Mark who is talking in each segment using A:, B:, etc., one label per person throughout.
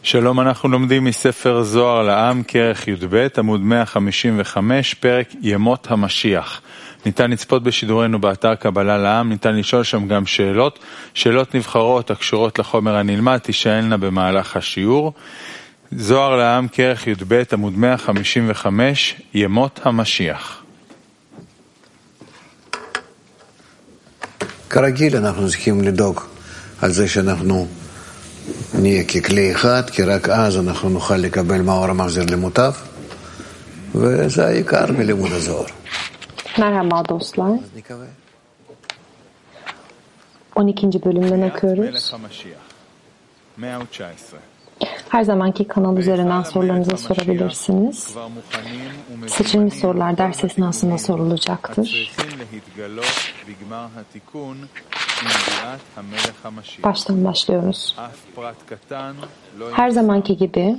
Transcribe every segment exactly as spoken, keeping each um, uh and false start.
A: שלום, אנחנו לומדים מספר זוהר לעם, כרך י"ב, עמוד מאה חמישים וחמש, פרק ימות המשיח. ניתן לצפות בשידורנו באתר קבלה לעם, ניתן לשאול שם גם שאלות, שאלות נבחרות הקשורות לחומר הנלמד, תישאלנה במהלך השיעור. זוהר לעם, כרך י"ב, עמוד מאה חמישים וחמש, ימות המשיח.
B: כרגיל אנחנו צריכים לדאוג על זה שאנחנו נהיה ככלי אחד, כי רק אז אנחנו נוכל לקבל מאור המחזיר למוטב, וזה העיקר מלימוד הזוהר.
C: Merhaba dostlar. on ikinci bölümden okuyoruz. Her zamanki kanal üzerinden sorularınızı sorabilirsiniz. Seçilmiş sorular ders esnasında sorulacaktır. Baştan başlıyoruz. Her zamanki gibi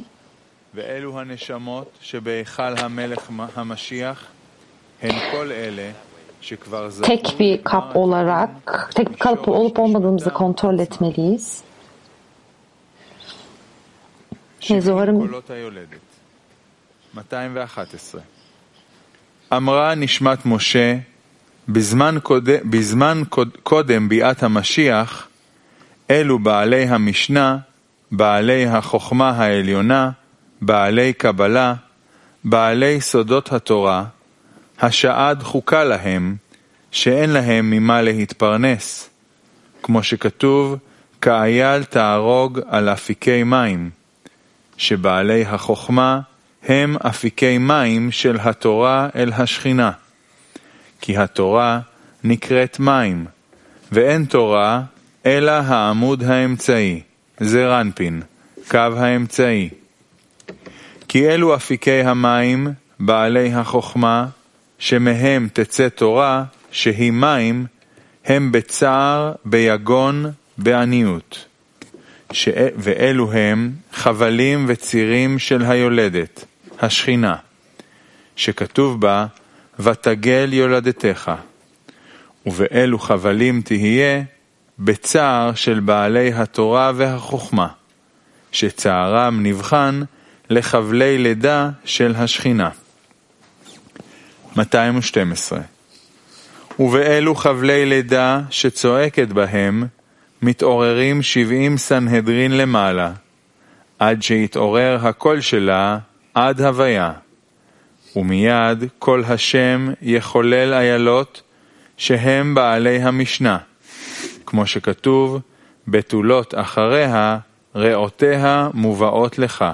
C: tek bir kap olarak, tek bir kalıp olup olmadığımızı kontrol etmeliyiz. Zohar'ım
A: אמרה נשמת משה בזמן קודם, בזמן קודם ביאת המשיח, אלו בעלי המשנה, בעלי החוכמה העליונה, בעלי קבלה, בעלי סודות התורה, השעה דחוקה להם, שאין להם ממה להתפרנס, כמו שכתוב, כאייל תהרוג על אפיקי מים, שבעלי החוכמה הם אפיקי מים של התורה אל השכינה, כי התורה נקראת מים, ואין תורה אלא העמוד האמצעי, זה רנפין, קו האמצעי. כי אלו אפיקי המים בעלי החוכמה, שמהם תצא תורה שהיא מים, הם בצער, ביגון, בעניות. ש... ואלו הם חבלים וצירים של היולדת, השכינה, שכתוב בה, ותגל יולדתך, ובאלו חבלים תהיה בצער של בעלי התורה והחוכמה, שצערם נבחן לחבלי לידה של השכינה. מאתיים ושתים עשרה. ובאלו חבלי לידה שצועקת בהם, מתעוררים שבעים סנהדרין למעלה, עד שיתעורר הקול שלה עד הוויה, ומיד כל השם יחולל איילות שהם בעלי המשנה, כמו שכתוב, בתולות אחריה ראותיה מובאות לך.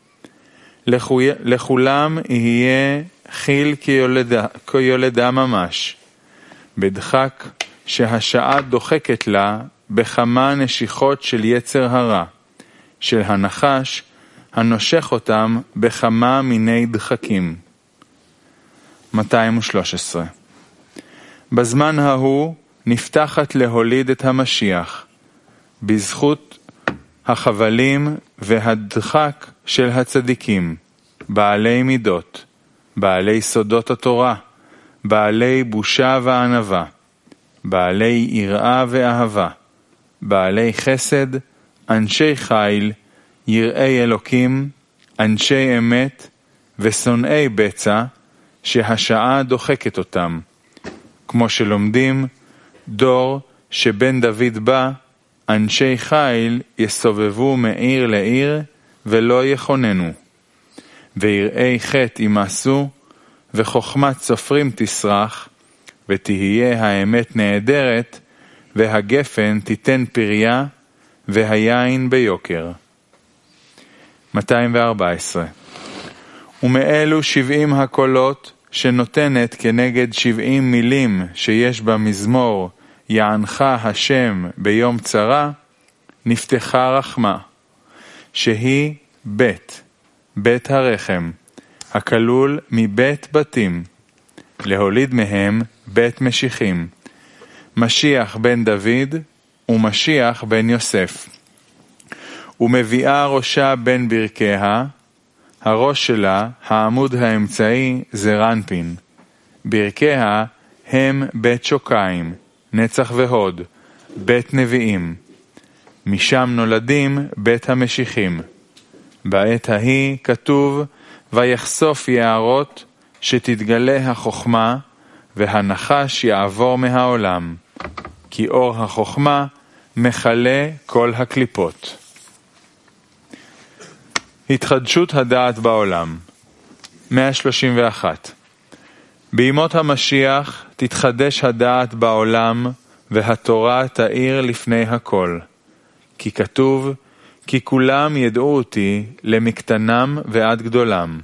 A: לכולם יהיה חיל כיולדה, כיולדה ממש, בדחק שהשעה דוחקת לה בכמה נשיכות של יצר הרע, של הנחש הנושך אותם בכמה מיני דחקים. מאתיים ושלוש עשרה. בזמן ההוא נפתחת להוליד את המשיח, בזכות החבלים והדחק של הצדיקים, בעלי מידות, בעלי סודות התורה, בעלי בושה וענווה, בעלי יראה ואהבה, בעלי חסד, אנשי חיל, יראי אלוקים, אנשי אמת ושונאי בצע, שהשעה דוחקת אותם, כמו שלומדים, דור שבן דוד בא, אנשי חיל יסובבו מעיר לעיר ולא יכוננו, ויראי חטא ימעשו, וחוכמת סופרים תסרח, ותהיה האמת נהדרת, והגפן תיתן פריה, והיין ביוקר. מאתיים וארבע עשרה. ומאלו שבעים הקולות שנותנת כנגד שבעים מילים שיש במזמור יענך השם ביום צרה, נפתחה רחמה, שהיא בית, בית הרחם, הכלול מבית בתים, להוליד מהם בית משיחים, משיח בן דוד ומשיח בן יוסף. ומביאה ראשה בין ברכיה, הראש שלה, העמוד האמצעי, זה רנפין. ברכיה הם בית שוקיים, נצח והוד, בית נביאים. משם נולדים בית המשיחים. בעת ההיא כתוב, ויחשוף יערות, שתתגלה החוכמה, והנחש יעבור מהעולם, כי אור החוכמה מחלה כל הקליפות. התחדשות הדעת בעולם. מאה שלושים ואחת. בימות המשיח תתחדש הדעת בעולם, והתורה תאיר לפני הכל. כי כתוב, כי כולם ידעו אותי למקטנם ועד גדולם.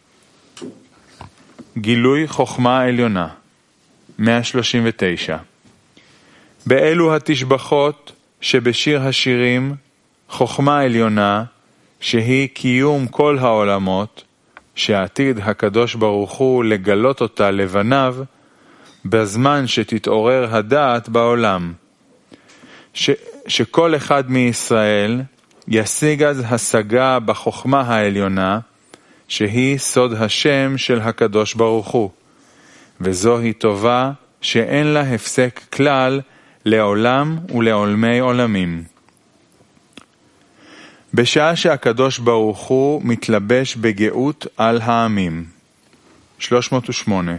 A: גילוי חוכמה עליונה. מאה שלושים ותשע. באלו התשבחות שבשיר השירים, חוכמה עליונה, שהיא קיום כל העולמות, שעתיד הקדוש ברוך הוא לגלות אותה לבניו, בזמן שתתעורר הדעת בעולם. ש, שכל אחד מישראל ישיג אז השגה בחוכמה העליונה, שהיא סוד השם של הקדוש ברוך הוא, וזוהי טובה שאין לה הפסק כלל לעולם ולעולמי עולמים. בשעה שהקדוש ברוך הוא מתלבש בגאות על העמים. שלוש מאות ושמונה.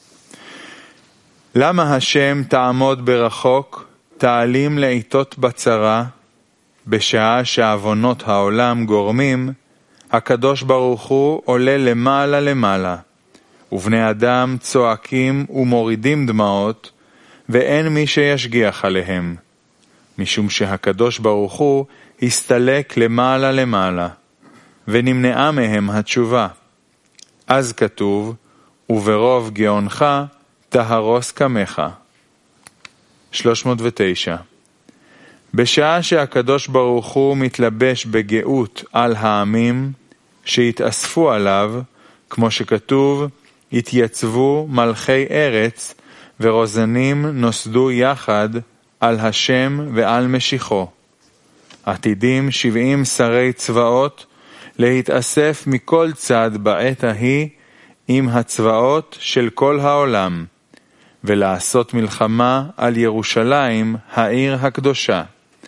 A: למה השם תעמוד ברחוק, תעלים לעיתות בצרה, בשעה שעוונות העולם גורמים, הקדוש ברוך הוא עולה למעלה למעלה, ובני אדם צועקים ומורידים דמעות, ואין מי שישגיח עליהם, משום שהקדוש ברוך הוא הסתלק למעלה למעלה, ונמנעה מהם התשובה. אז כתוב, וברוב גאונך תהרוס קמך. שלוש מאות ותשע. בשעה שהקדוש ברוך הוא מתלבש בגאות על העמים, שהתאספו עליו, כמו שכתוב, התייצבו מלכי ארץ, ורוזנים נוסדו יחד על השם ועל משיחו. עתידים שבעים שרי צבאות להתאסף מכל צד בעת ההיא עם הצבאות של כל העולם, ולעשות מלחמה על ירושלים, העיר הקדושה,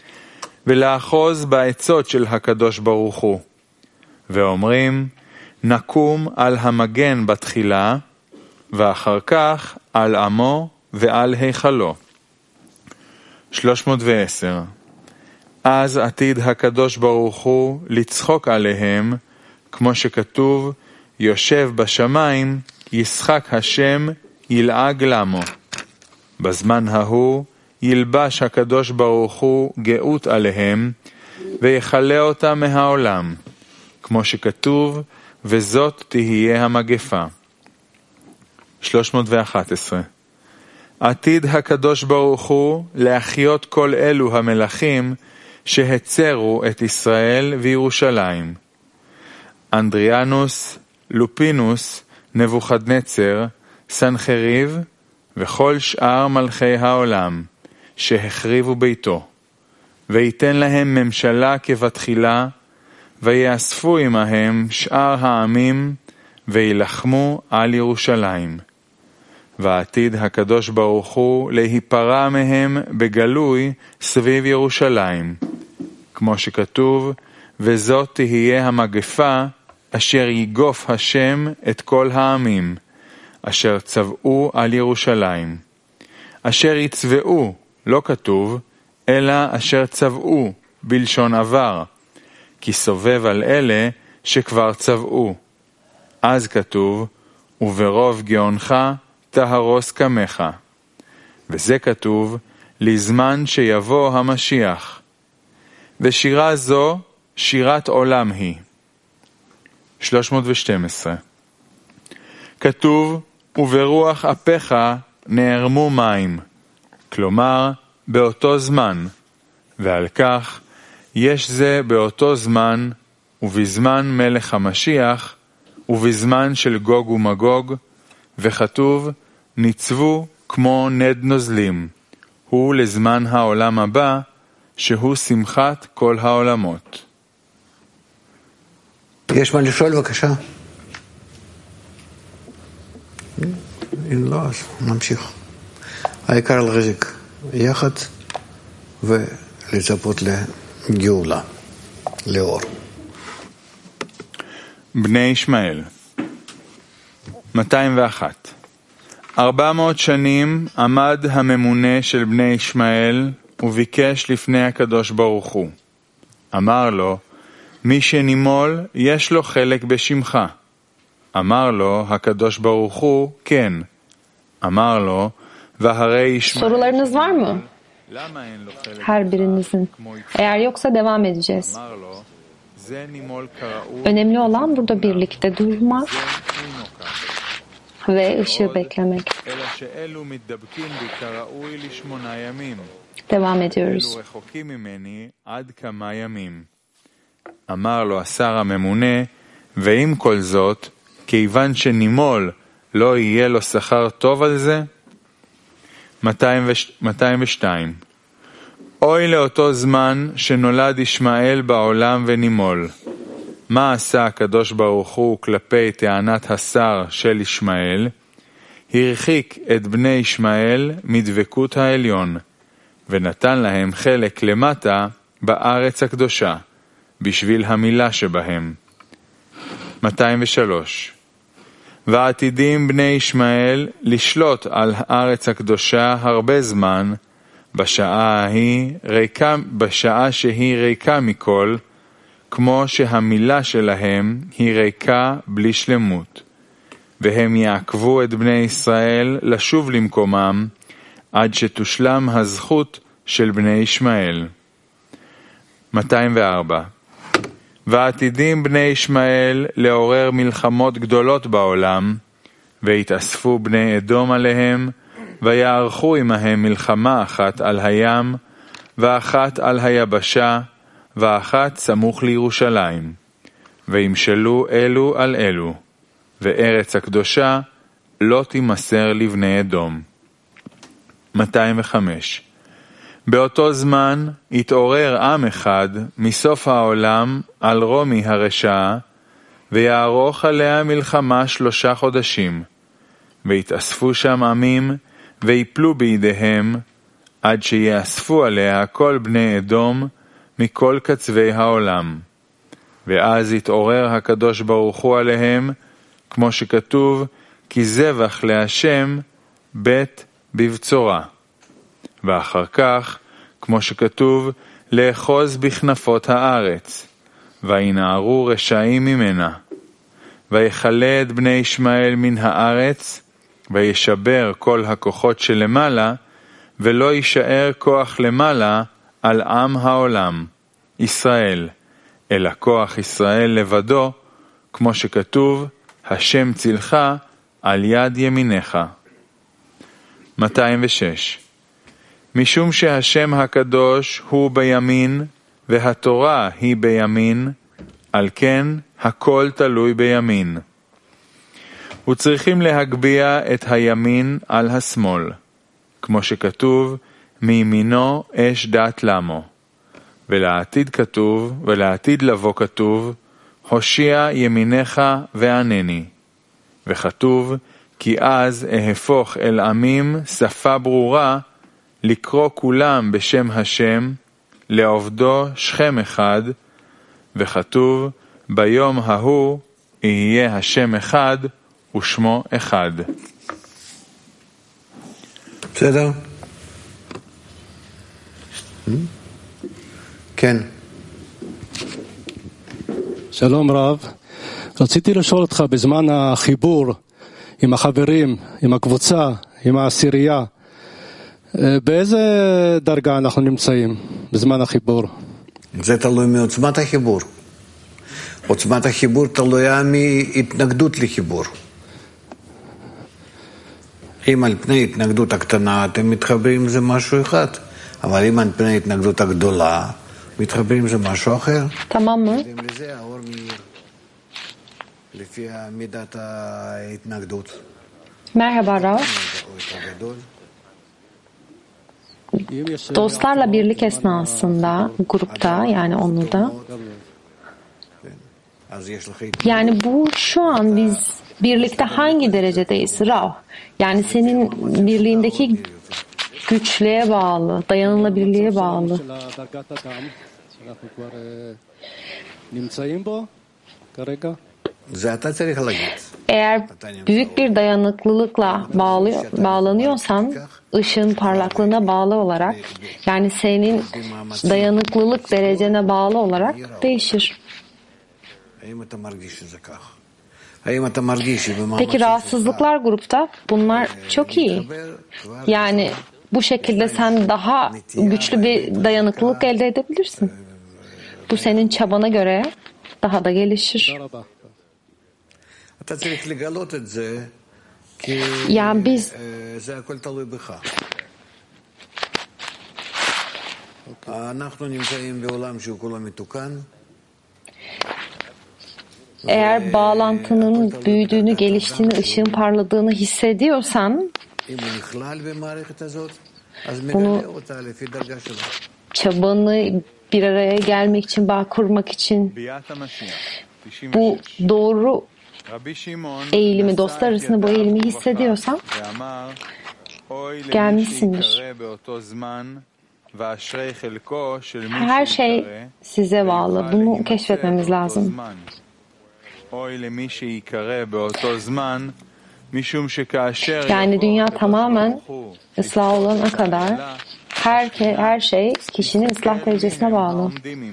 A: ולאחוז בעצות של הקדוש ברוך הוא. ואומרים, נקום על המגן בתחילה, ואחר כך על עמו ועל היכלו. שלוש מאות ועשר. אז עתיד הקדוש ברוך הוא לצחוק עליהם, כמו שכתוב, יושב בשמיים, ישחק השם, ילעג למו. בזמן ההוא ילבש הקדוש ברוך הוא גאות עליהם, ויחלה אותה מהעולם, כמו שכתוב, וזאת תהיה המגפה. שלוש מאות ואחת עשרה. עתיד הקדוש ברוך הוא להחיות כל אלו המלכים שהצרו את ישראל וירושלים. אנדריאנוס, לופינוס, נבוכדנצר, סנחריב וכל שאר מלכי העולם שהחריבו ביתו, ויתן להם ממשלה כבתחילה, ויאספו עמהם שאר העמים, וילחמו על ירושלים. ועתיד הקדוש ברוך הוא להיפרע מהם בגלוי סביב ירושלים, כמו שכתוב, וזאת תהיה המגפה אשר יגוף השם את כל העמים, אשר צבאו על ירושלים. אשר יצבאו, לא כתוב, אלא אשר צבאו בלשון עבר, כי סובב על אלה שכבר צבאו. אז כתוב, וברוב גאונך תהרוס קמך. וזה כתוב, לזמן שיבוא המשיח. ושירה זו, שירת עולם היא. שלוש מאות ושתים עשרה. כתוב, וברוח אפיך נערמו מים, כלומר, באותו זמן, ועל כך, יש זה באותו זמן, ובזמן מלך המשיח, ובזמן של גוג ומגוג, וכתוב, ניצבו כמו נד נוזלים, הוא לזמן העולם הבא, שהוא שמחת כל העולמות.
B: יש מה לשאול בבקשה? אם לא, אז נמשיך. העיקר לחזק יחד ולצפות לגאולה, לאור.
A: בני ישמעאל. מאתיים ואחת. ארבע מאות שנים עמד הממונה של בני ישמעאל וביקש לפני הקדוש ברוך הוא. אמר לו, מי שנימול יש לו חלק בשמך. אמר לו הקדוש ברוך הוא, כן. אמר לו, והרי ישמעאל...
C: Sorularınız var mı?
A: למה אין לו חלק
C: Her birinizin. Eğer yoksa devam edeceğiz.
A: אמר לו, זה נימול כראוי,
C: Önemli olan burada birlikte durmak
A: אינו כך.
C: ve ışığı beklemek.
A: אלא שאלו מתדבקים בי כראוי לשמונה ימים.
C: Devam ediyoruz.
A: אלו רחוקים ממני עד כמה ימים. אמר לו השר הממונה, ועם כל זאת, כיוון שנימול לא יהיה לו שכר טוב על זה? מאתיים ושתיים. אוי לאותו זמן שנולד ישמעאל בעולם ונימול. מה עשה הקדוש ברוך הוא כלפי טענת השר של ישמעאל? הרחיק את בני ישמעאל מדבקות העליון, ונתן להם חלק למטה בארץ הקדושה, בשביל המילה שבהם. מאתיים ושלוש. ועתידים בני ישמעאל לשלוט על הארץ הקדושה הרבה זמן, בשעה ההיא ריקה, בשעה שהיא ריקה מכל, כמו שהמילה שלהם היא ריקה בלי שלמות. והם יעקבו את בני ישראל לשוב למקומם, עד שתושלם הזכות של בני ישמעאל. מאתיים וארבע. ועתידים בני ישמעאל לעורר מלחמות גדולות בעולם, והתאספו בני אדום עליהם, ויערכו עמהם מלחמה אחת על הים, ואחת על היבשה, ואחת סמוך לירושלים. וימשלו אלו על אלו, וארץ הקדושה לא תימסר לבני אדום. מאתיים וחמש. באותו זמן התעורר עם אחד מסוף העולם על רומי הרשעה, ויערוך עליה מלחמה שלושה חודשים. והתאספו שם עמים, ויפלו בידיהם, עד שיאספו עליה כל בני אדום מכל קצווי העולם. ואז התעורר הקדוש ברוך הוא עליהם, כמו שכתוב, כי זבח להשם בית בבצורה. ואחר כך, כמו שכתוב, לאחוז בכנפות הארץ, וינערו רשעים ממנה. ויחלה את בני ישמעאל מן הארץ, וישבר כל הכוחות שלמעלה, ולא יישאר כוח למעלה על עם העולם, ישראל, אלא כוח ישראל לבדו, כמו שכתוב, השם צילך על יד ימיניך. מאתיים ושש. משום שהשם הקדוש הוא בימין, והתורה היא בימין, על כן הכל תלוי בימין. וצריכים להגביה את הימין על השמאל, כמו שכתוב, מימינו אש דת למו. ולעתיד כתוב, ולעתיד לבוא כתוב, הושיע ימיניך וענני. וכתוב, כי אז אהפוך אל עמים שפה ברורה, לקרוא כולם בשם השם, לעובדו שכם אחד, וכתוב, ביום ההוא יהיה השם אחד ושמו אחד.
B: בסדר? כן.
D: שלום רב, רציתי לשאול אותך בזמן החיבור עם החברים, עם הקבוצה, עם העשירייה, באיזה דרגה אנחנו נמצאים בזמן החיבור?
B: זה תלוי מעוצמת החיבור. עוצמת החיבור תלויה מהתנגדות לחיבור. אם על פני התנגדות הקטנה אתם מתחברים זה משהו אחד, אבל אם על פני התנגדות הגדולה מתחברים זה משהו אחר.
C: Tamam mı?
B: לזה האור מאיר לפי מידת ההתנגדות.
C: Merhaba Rav. Dostlarla birlik esnasında, grupta yani onu da. Yani bu şu an biz birlikte hangi derecedeyiz Rav? Yani senin birliğindeki güçlüğe bağlı, dayanılabilirliğe bağlı. Eğer büyük bir dayanıklılıkla bağlıyor, bağlanıyorsan ışığın parlaklığına bağlı olarak, yani senin dayanıklılık derecene bağlı olarak değişir. Peki rahatsızlıklar grupta bunlar çok iyi. Yani bu şekilde sen daha güçlü bir dayanıklılık elde edebilirsin. Bu senin çabana göre daha da gelişir. Yani biz eğer bağlantının büyüdüğünü, geliştiğini, ışığın parladığını hissediyorsan bunu çabanı bir araya gelmek için, bağ kurmak için bu doğru eğilimi, dostlar arasında bu eğilimi hissediyorsan gelmişsindir. Her şey size bağlı. Bunu keşfetmemiz lazım. Yani dünya tamamen ıslah olana kadar her, her şey kişinin ıslah derecesine bağlı.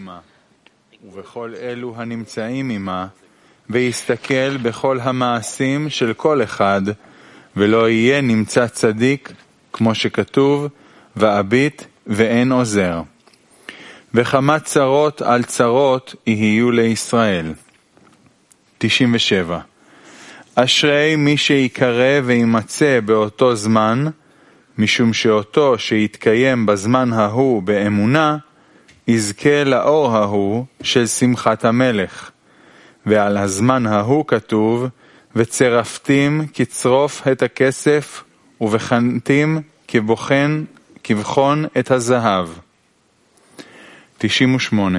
A: ויסתכל בכל המעשים של כל אחד, ולא יהיה נמצא צדיק, כמו שכתוב, ואביט ואין עוזר. וכמה צרות על צרות יהיו לישראל. תשעים ושבע. אשרי מי שיקרא וימצא באותו זמן, משום שאותו שיתקיים בזמן ההוא באמונה, יזכה לאור ההוא של שמחת המלך. ועל הזמן ההוא כתוב, וצרפתים כצרוף את הכסף, ובחנתים כבוחן, כבחון את הזהב. תשעים ושמונה.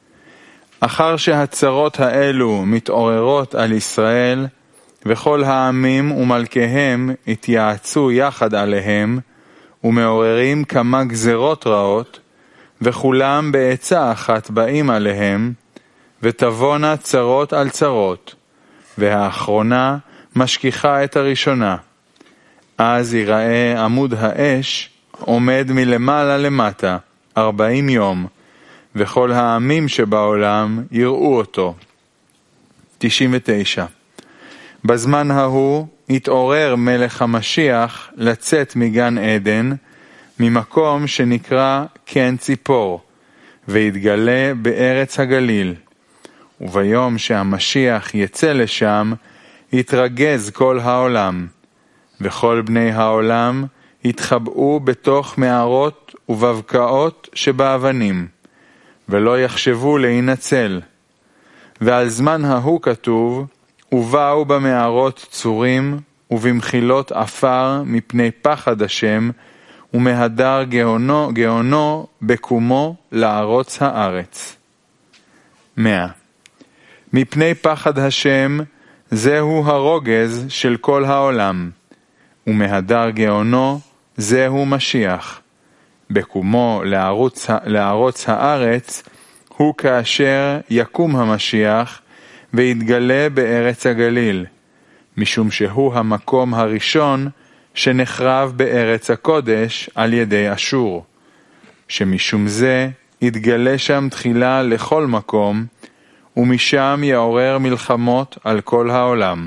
A: אחר שהצרות האלו מתעוררות על ישראל, וכל העמים ומלכיהם התייעצו יחד עליהם, ומעוררים כמה גזרות רעות, וכולם בעצה אחת באים עליהם, ותבונה צרות על צרות, והאחרונה משכיחה את הראשונה. אז ייראה עמוד האש עומד מלמעלה למטה, ארבעים יום, וכל העמים שבעולם יראו אותו. תשעים ותשע. בזמן ההוא התעורר מלך המשיח לצאת מגן עדן, ממקום שנקרא קן ציפור, והתגלה בארץ הגליל. וביום שהמשיח יצא לשם, יתרגז כל העולם, וכל בני העולם יתחבאו בתוך מערות ובבקעות שבאבנים, ולא יחשבו להינצל. ועל זמן ההוא כתוב, ובאו במערות צורים ובמחילות עפר מפני פחד השם, ומהדר גאונו, גאונו בקומו לערוץ הארץ. מאה. מפני פחד השם זהו הרוגז של כל העולם, ומהדר גאונו זהו משיח. בקומו לערוץ, לערוץ הארץ הוא כאשר יקום המשיח ויתגלה בארץ הגליל, משום שהוא המקום הראשון שנחרב בארץ הקודש על ידי אשור, שמשום זה יתגלה שם תחילה לכל מקום, ומשם יעורר מלחמות על כל העולם.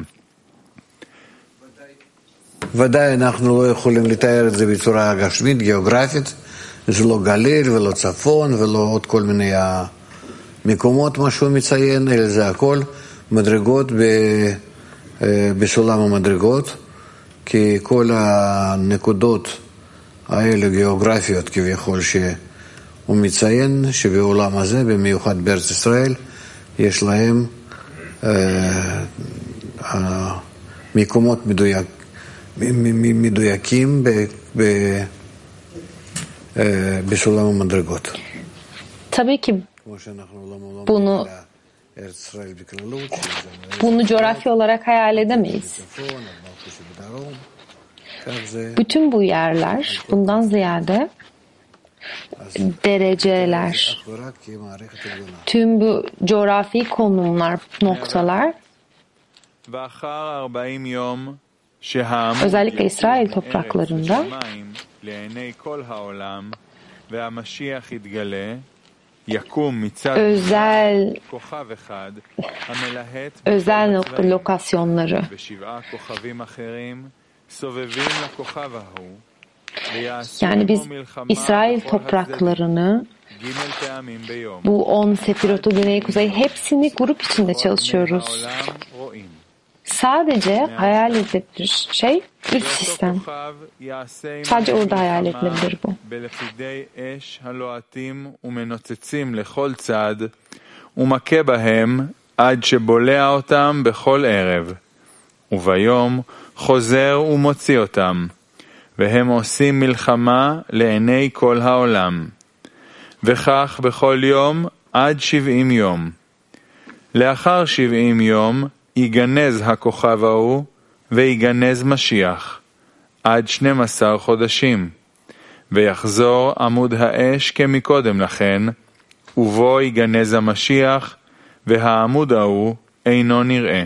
B: ודאי אנחנו לא יכולים לתאר את זה בצורה גשמית, גיאוגרפית. זה לא גליל ולא צפון ולא עוד כל מיני מקומות מה שהוא מציין, אלא זה הכל מדרגות ב, בסולם המדרגות, כי כל הנקודות האלה גיאוגרפיות כביכול שהוא מציין שבעולם הזה, במיוחד בארץ ישראל, יש להם אה, מקומות מדויק, מדויקים ב, ב, אה, בסולם המדרגות.
C: Tabii ki bunu bunu coğrafya olarak hayal edemeyiz. Bütün bu yerler bundan ziyade dereceler, tüm bu coğrafi konumlar, noktalar
A: ואחר ארבעים יום שהעמוד
C: Özellikle İsrail
A: יקום
C: topraklarında
A: ארץ ושמיים לעיני כל העולם והמשיח יתגלה יקום מצד
C: özel
A: כוכב אחד המלהט
C: özel
A: בכל הצבעים
C: lokasyonları
A: ושבעה כוכבים אחרים סובבים לכוכב ההוא
C: yani biz İsrail topraklarını bu on sefirotu güney kuzey hepsini grup içinde çalışıyoruz. Sadece hayal edilebilir şey üst sistem. Sadece orada hayal edilebilir bu.
A: ומכה בהם עד שבולע אותם בכל ערב, וביום חוזר ומוציא אותם, והם עושים מלחמה לעיני כל העולם. וכך בכל יום עד שבעים יום. לאחר שבעים יום ייגנז הכוכב ההוא ויגנז משיח, עד שנים עשר חודשים, ויחזור עמוד האש כמקודם לכן, ובו ייגנז המשיח, והעמוד ההוא אינו נראה.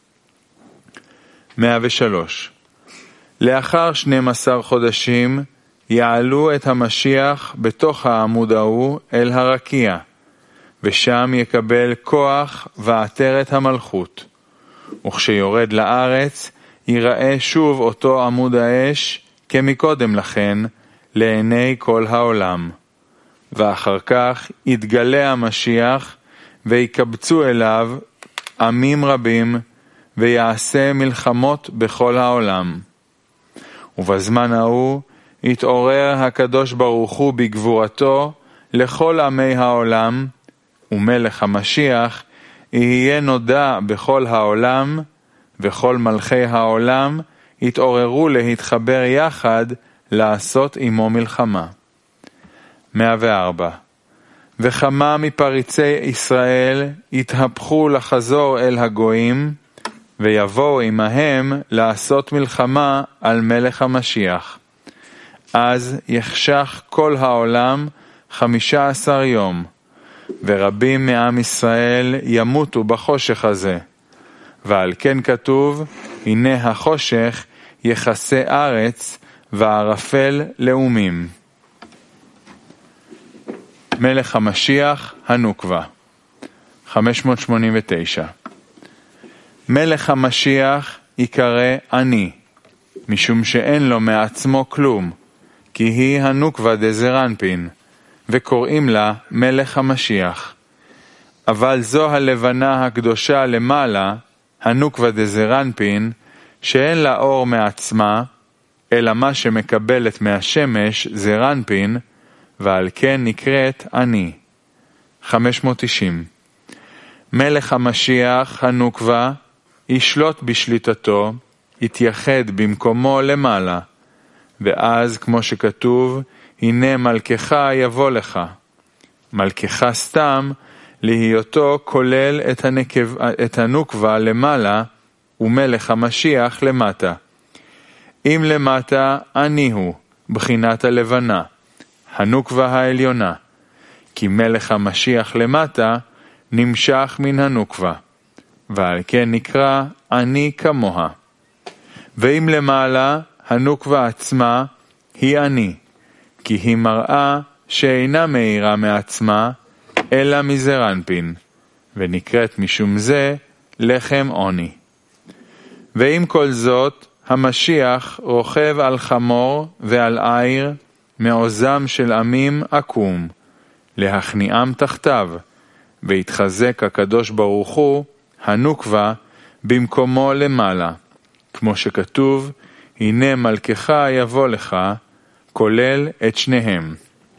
A: מאה ושלוש. לאחר שנים עשר חודשים יעלו את המשיח בתוך העמוד ההוא אל הרקיע, ושם יקבל כוח ועטרת המלכות. וכשיורד לארץ ייראה שוב אותו עמוד האש כמקודם לכן לעיני כל העולם. ואחר כך יתגלה המשיח ויקבצו אליו עמים רבים ויעשה מלחמות בכל העולם. ובזמן ההוא יתעורר הקדוש ברוך הוא בגבורתו לכל עמי העולם, ומלך המשיח יהיה נודע בכל העולם, וכל מלכי העולם יתעוררו להתחבר יחד לעשות עמו מלחמה. מאה וארבע. וכמה מפריצי ישראל יתהפכו לחזור אל הגויים, ויבואו עמהם לעשות מלחמה על מלך המשיח. אז יחשך כל העולם חמישה עשר יום, ורבים מעם ישראל ימותו בחושך הזה. ועל כן כתוב, הנה החושך יכסה ארץ, וערפל לאומים. מלך המשיח, הנוקבה. חמש מאות שמונים ותשע. מלך המשיח יקרא אני, משום שאין לו מעצמו כלום, כי היא הנוקבה דזרנפין, וקוראים לה מלך המשיח. אבל זו הלבנה הקדושה למעלה, הנוקבה דזרנפין, שאין לה אור מעצמה, אלא מה שמקבלת מהשמש זרנפין, ועל כן נקראת אני. חמש מאות תשעים. מלך המשיח, הנוקבה, ישלוט בשליטתו, יתייחד במקומו למעלה, ואז כמו שכתוב, הנה מלכך יבוא לך. מלכך סתם, להיותו כולל את, הנקב, את הנוקבה למעלה, ומלך המשיח למטה. אם למטה, אני הוא, בחינת הלבנה, הנוקבה העליונה, כי מלך המשיח למטה, נמשך מן הנוקבה, ועל כן נקרא אני כמוה. ואם למעלה, הנוקבה עצמה היא אני, כי היא מראה שאינה מאירה מעצמה, אלא מזרנפין, ונקראת משום זה לחם עוני. ועם כל זאת, המשיח רוכב על חמור ועל עיר, מעוזם של עמים עקום, להכניעם תחתיו, והתחזק הקדוש ברוך הוא, הנוקבה, במקומו למעלה, כמו שכתוב, הנה מלכך יבוא לך, כולל את שניהם.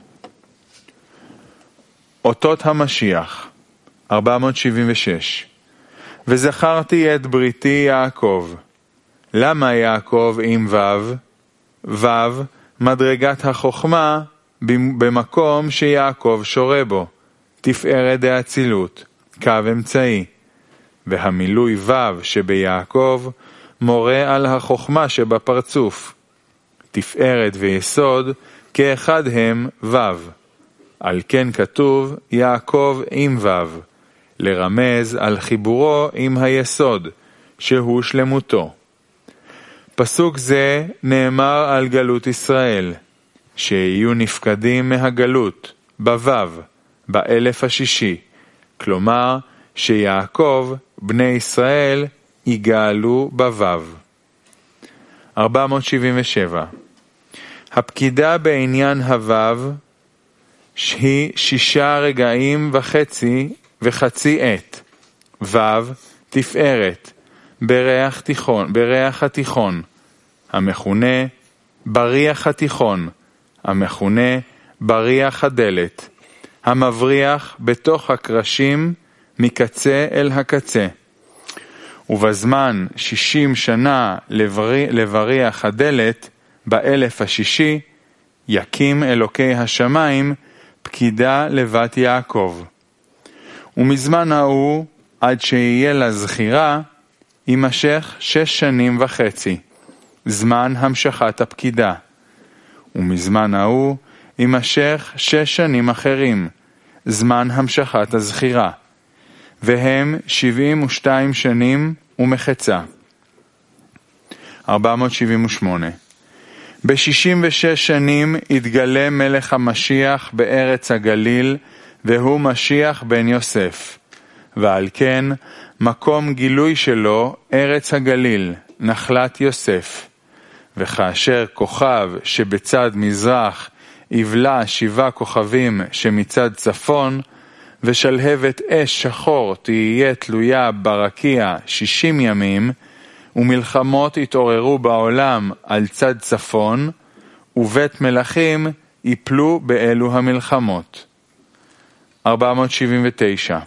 A: אותות המשיח, ארבע מאות שבעים ושש. וזכרתי את בריתי יעקב. למה יעקב עם וו? וו, מדרגת החוכמה במקום שיעקב שורה בו, תפארת דאצילות, קו אמצעי. והמילוי וו שביעקב מורה על החוכמה שבפרצוף. תפארת ויסוד כאחד הם וו. על כן כתוב יעקב עם וו, לרמז על חיבורו עם היסוד, שהוא שלמותו. פסוק זה נאמר על גלות ישראל, שיהיו נפקדים מהגלות, בוו, באלף השישי, כלומר שיעקב, בני ישראל, יגאלו בוו. ארבע מאות שבעים ושבע. הפקידה בעניין הוו היא שישה רגעים וחצי וחצי עת. וו, תפארת, בריח תיכון, בריח התיכון, המכונה בריח התיכון, המכונה בריח הדלת, המבריח בתוך הקרשים מקצה אל הקצה. ובזמן שישים שנה לברי, לבריח הדלת, באלף השישי, יקים אלוקי השמיים פקידה לבת יעקב. ומזמן ההוא, עד שיהיה לה זכירה, יימשך שש שנים וחצי, זמן המשכת הפקידה. ומזמן ההוא, יימשך שש שנים אחרים, זמן המשכת הזכירה. והם שבעים ושתיים שנים ומחצה. ארבע מאות שבעים ושמונה. בשישים ושש שנים יתגלה מלך המשיח בארץ הגליל, והוא משיח בן יוסף. ועל כן, מקום גילוי שלו, ארץ הגליל, נחלת יוסף. וכאשר כוכב שבצד מזרח יבלע שבעה כוכבים שמצד צפון, ושלהבת אש שחור תהיה תלויה ברקיע שישים ימים, ומלחמות יתעוררו בעולם על צד צפון, ובית מלכים יפלו באלו המלחמות. ארבע מאות שבעים ותשע.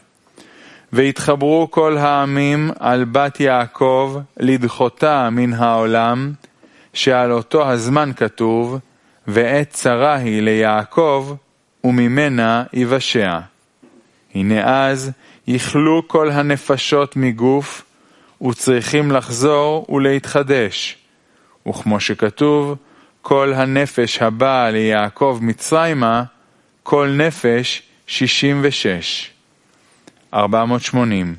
A: והתחברו כל העמים על בת יעקב לדחותה מן העולם, שעל אותו הזמן כתוב, ועת צרה היא ליעקב, וממנה יבשע. הנה אז יכלו כל הנפשות מגוף, וצריכים לחזור ולהתחדש. וכמו שכתוב, כל הנפש הבאה ליעקב מצרימה, כל נפש שישים ושש. ארבע מאות שמונים.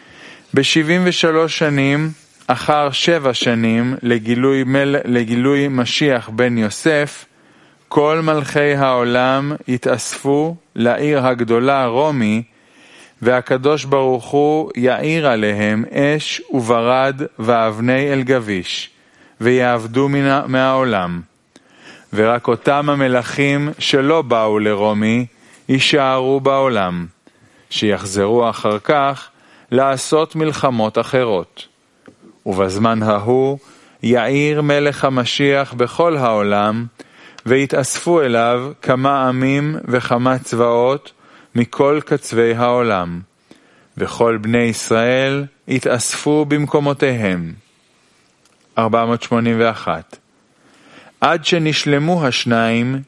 A: בשבעים ושלוש שנים, אחר שבע שנים לגילוי, מל... לגילוי משיח בן יוסף, כל מלכי העולם יתאספו לעיר הגדולה רומי, והקדוש ברוך הוא יאיר עליהם אש וברד ואבני אל גביש, ויעבדו מן... מהעולם. ורק אותם המלכים שלא באו לרומי יישארו בעולם, שיחזרו אחר כך לעשות מלחמות אחרות. ובזמן ההוא יאיר מלך המשיח בכל העולם, ויתאספו אליו כמה עמים וכמה צבאות מכל קצווי העולם, וכל בני ישראל יתאספו במקומותיהם. ארבע מאות שמונים ואחת. עד שנשלמו השניים,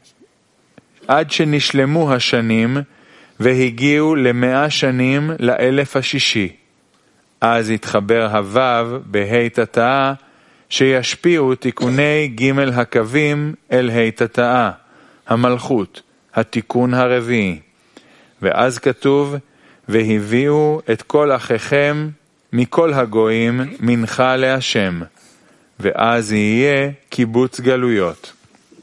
A: עד שנשלמו השנים, והגיעו למאה שנים לאלף השישי. אז התחבר הוו בהי תתאה, שישפיעו תיקוני ג' הקווים אל הי תתאה, המלכות, התיקון הרביעי. ואז כתוב, והביאו את כל אחיכם מכל הגויים מנחה להשם, ואז יהיה קיבוץ גלויות.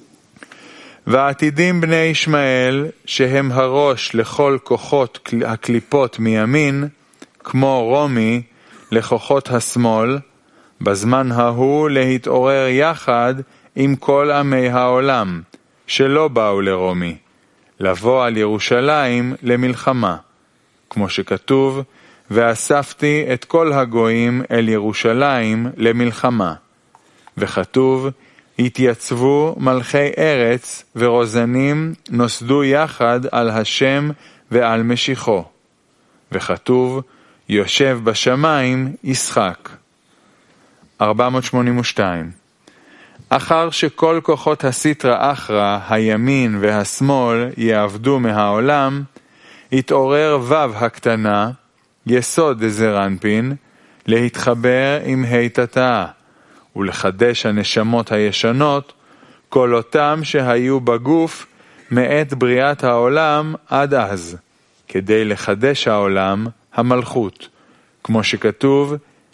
A: ועתידים בני ישמעאל, שהם הראש לכל כוחות הקליפות מימין, כמו רומי לכוחות השמאל, בזמן ההוא להתעורר יחד עם כל עמי העולם, שלא באו לרומי, לבוא על ירושלים למלחמה, כמו שכתוב, ואספתי את כל הגויים אל ירושלים למלחמה. וכתוב, התייצבו מלכי ארץ ורוזנים נוסדו יחד על השם ועל משיחו. וכתוב, יושב בשמיים ישחק. ארבע מאות שמונים ושתיים. אחר שכל כוחות הסטרא אחרא, הימין והשמאל, יעבדו מהעולם, התעורר וו הקטנה, יסוד דזרנפין, להתחבר עם ה' תתאה, ולחדש הנשמות הישנות, כל אותם שהיו בגוף מעת בריאת העולם עד אז, כדי לחדש העולם המלכות, כמו שכתוב,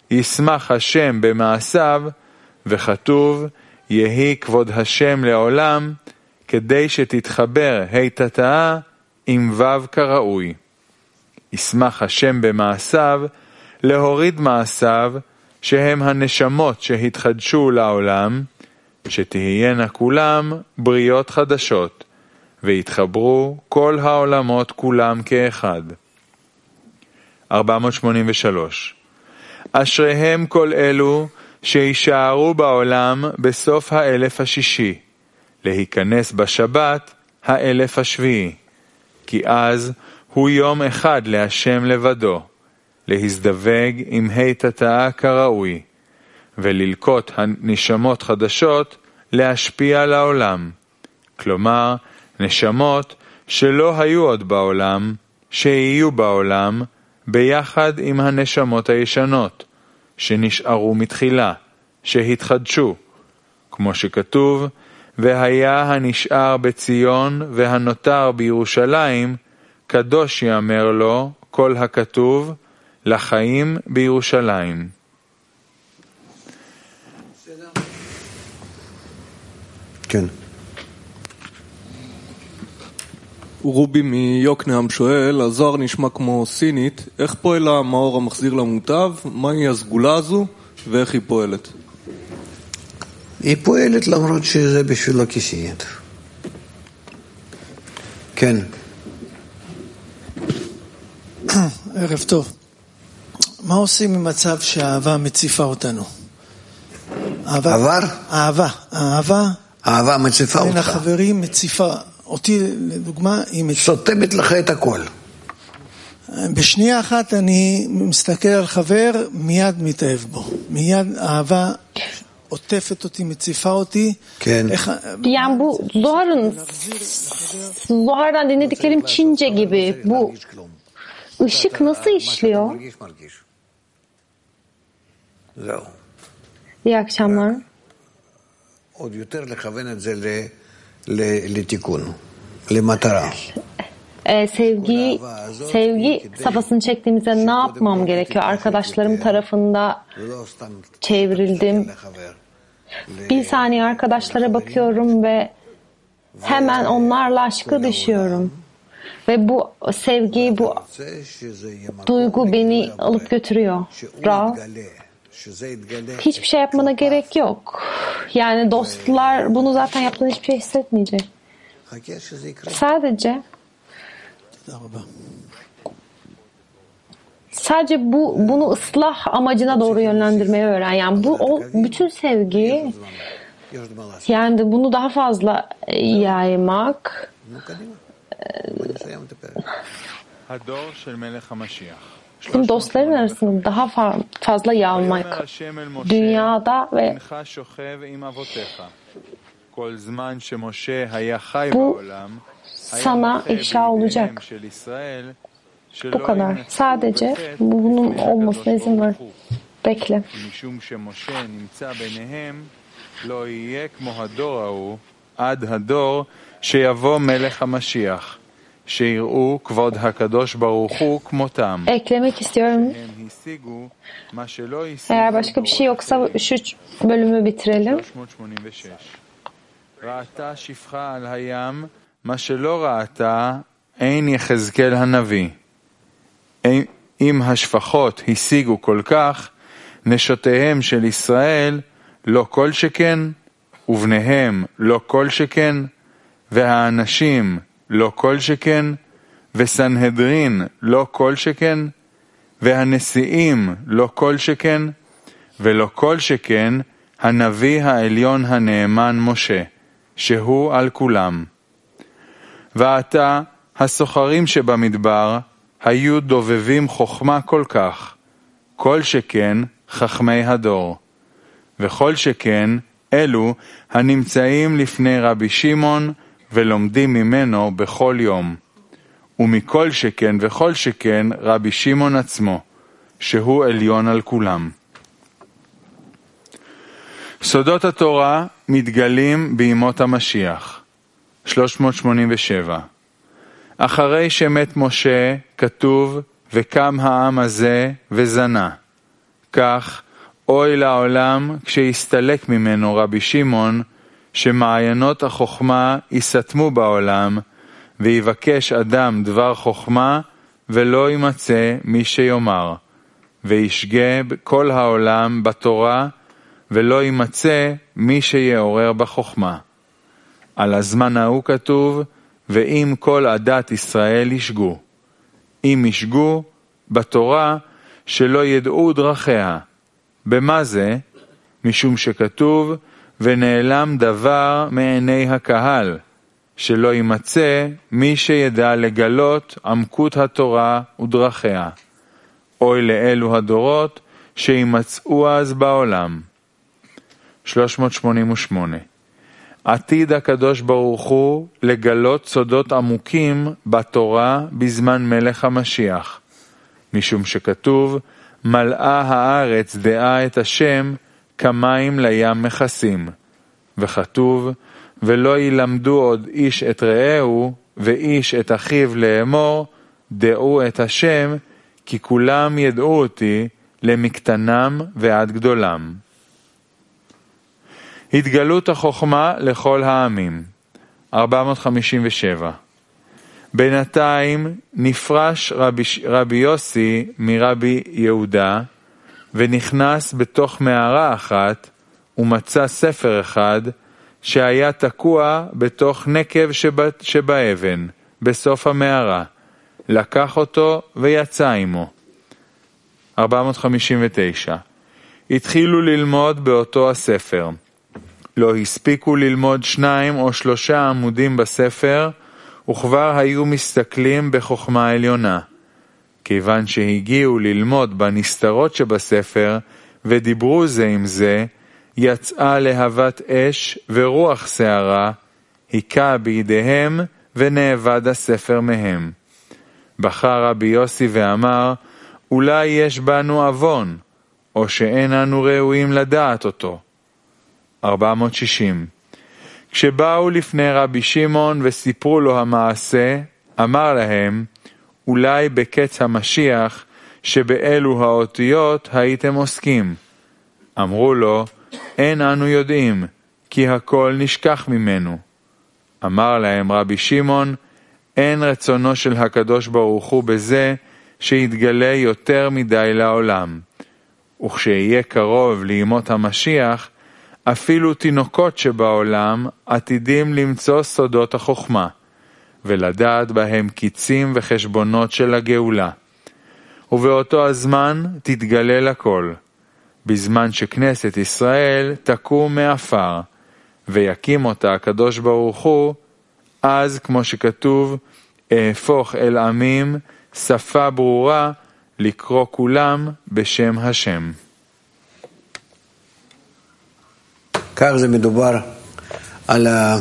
A: ישמח השם במעשיו, וכתוב, יהי כבוד השם לעולם, כדי שתתחבר היטטאה עם וו כראוי. ישמח השם במעשיו, להוריד מעשיו, שהם הנשמות שהתחדשו לעולם, שתהיינה כולם בריות חדשות, והתחברו כל העולמות כולם כאחד. ארבע מאות שמונים ושלוש. אשריהם כל אלו שישארו בעולם בסוף האלף השישי, להיכנס בשבת האלף השביעי, כי אז הוא יום אחד להשם לבדו, להזדווג עם היטטאה כראוי, וללקוט הנשמות חדשות להשפיע לעולם, כלומר נשמות שלא היו עוד בעולם, שיהיו בעולם ביחד עם הנשמות הישנות, שנשארו מתחילה, שהתחדשו, כמו שכתוב, והיה הנשאר בציון והנותר בירושלים, קדוש יאמר לו כל הכתוב, לחיים בירושלים.
B: כן.
E: רובי מיוקנעם שואל, הזוהר נשמע כמו סינית, איך פועל המאור המחזיר למוטב, מהי הסגולה הזו ואיך היא פועלת?
B: היא פועלת למרות שזה בשבילו כסינית. כן.
F: ערב טוב. מה עושים במצב שהאהבה מציפה אותנו? אהבה,
B: עבר?
F: אהבה. אהבה.
B: אהבה מציפה אותך.
F: בין החברים מציפה. אותי, לדוגמה, היא מציפה.
B: סותמת לך את הכל.
F: בשנייה אחת אני מסתכל על חבר, מיד מתאהב בו. מיד אהבה עוטפת אותי, mecifa אותי.
B: כן.
C: Yani bu Zohar'ın Zohar'dan dinlediklerim Çince gibi. Bu ışık nasıl işliyor? İyi akşamlar.
B: עוד יותר לכוון את זה לתיקון, למטרה.
C: Ee, sevgi, sevgi safhasını çektiğimizde ne yapmam gerekiyor? Arkadaşlarım tarafında çevrildim. Bir saniye arkadaşlara bakıyorum ve hemen onlarla aşka düşüyorum. Ve bu sevgi, bu duygu beni alıp götürüyor. Rav, hiçbir şey yapmana gerek yok. Yani dostlar bunu zaten yaptığında hiçbir şey hissetmeyecek. Sadece Sadece bu bunu ıslah amacına doğru yönlendirmeyi öğren. Yani bu o bütün sevgi, yani bunu daha fazla yaymak. Tüm dostların arasında daha fazla yaymak. Dünyada ve bu sana ifşa olacak. Bu kadar. Sadece bunun olmasına izin ver. Bekle. Eklemek istiyorum. Eğer başka bir şey yoksa şu bölümü bitirelim.
A: ראתה שפחה על הים, מה שלא ראתה, אין יחזקאל הנביא. אם השפחות השיגו כל כך, נשותיהם של ישראל לא כל שכן, ובניהם לא כל שכן, והאנשים לא כל שכן, וסנהדרין לא כל שכן, והנשיאים לא כל שכן, ולא כל שכן, הנביא העליון הנאמן משה. שהוא על כולם. ועתה הסוחרים שבמדבר היו דובבים חוכמה כל כך, כל שכן חכמי הדור, וכל שכן אלו הנמצאים לפני רבי שמעון ולומדים ממנו בכל יום, ומכל שכן וכל שכן רבי שמעון עצמו, שהוא עליון על כולם. סודות התורה מתגלים בימות המשיח. שלוש מאות שמונים ושבע. אחרי שמת משה כתוב וקם העם הזה וזנה. כך אוי לעולם כשיסתלק ממנו רבי שמעון, שמעיינות החוכמה יסתמו בעולם, ויבקש אדם דבר חוכמה, ולא יימצא מי שיאמר, וישגה כל העולם בתורה, ולא יימצא מי שיעורר בחוכמה. על הזמן ההוא כתוב, ואם כל עדת ישראל ישגו. אם ישגו בתורה, שלא ידעו דרכיה. במה זה? משום שכתוב, ונעלם דבר מעיני הקהל, שלא יימצא מי שידע לגלות עמקות התורה ודרכיה. אוי לאלו הדורות שימצאו אז בעולם. שלוש מאות שמונים ושמונה. עתיד הקדוש ברוך הוא לגלות סודות עמוקים בתורה בזמן מלך המשיח. משום שכתוב, מלאה הארץ דעה את השם כמים לים מכסים. וכתוב, ולא ילמדו עוד איש את רעהו ואיש את אחיו לאמור, דעו את השם, כי כולם ידעו אותי למקטנם ועד גדולם. התגלות החוכמה לכל העמים. ארבע מאות חמישים ושבע. בינתיים נפרש רבי, רבי יוסי מרבי יהודה, ונכנס בתוך מערה אחת, ומצא ספר אחד, שהיה תקוע בתוך נקב שבה, שבאבן, בסוף המערה. לקח אותו ויצא עמו. ארבע מאות חמישים ותשע. התחילו ללמוד באותו הספר. לא הספיקו ללמוד שניים או שלושה עמודים בספר, וכבר היו מסתכלים בחוכמה עליונה. כיוון שהגיעו ללמוד בנסתרות שבספר, ודיברו זה עם זה, יצאה להבת אש ורוח שערה, היכה בידיהם ונאבד הספר מהם. בחר רבי יוסי ואמר, אולי יש בנו אבון, או שאין אנו ראויים לדעת אותו. ארבע מאות שישים. כשבאו לפני רבי שמעון וסיפרו לו המעשה, אמר להם, אולי בקץ המשיח שבאלו האותיות הייתם עוסקים. אמרו לו, אין אנו יודעים, כי הכל נשכח ממנו. אמר להם רבי שמעון, אין רצונו של הקדוש ברוך הוא בזה שיתגלה יותר מדי לעולם. וכשיהיה קרוב לימות המשיח, אפילו תינוקות שבעולם עתידים למצוא סודות החוכמה, ולדעת בהם קיצים וחשבונות של הגאולה. ובאותו הזמן תתגלה לכל, בזמן שכנסת ישראל תקום מאפר, ויקים אותה הקדוש ברוך הוא, אז כמו שכתוב, אהפוך אל עמים שפה ברורה, לקרוא כולם בשם השם.
B: כך זה מדובר על, ה,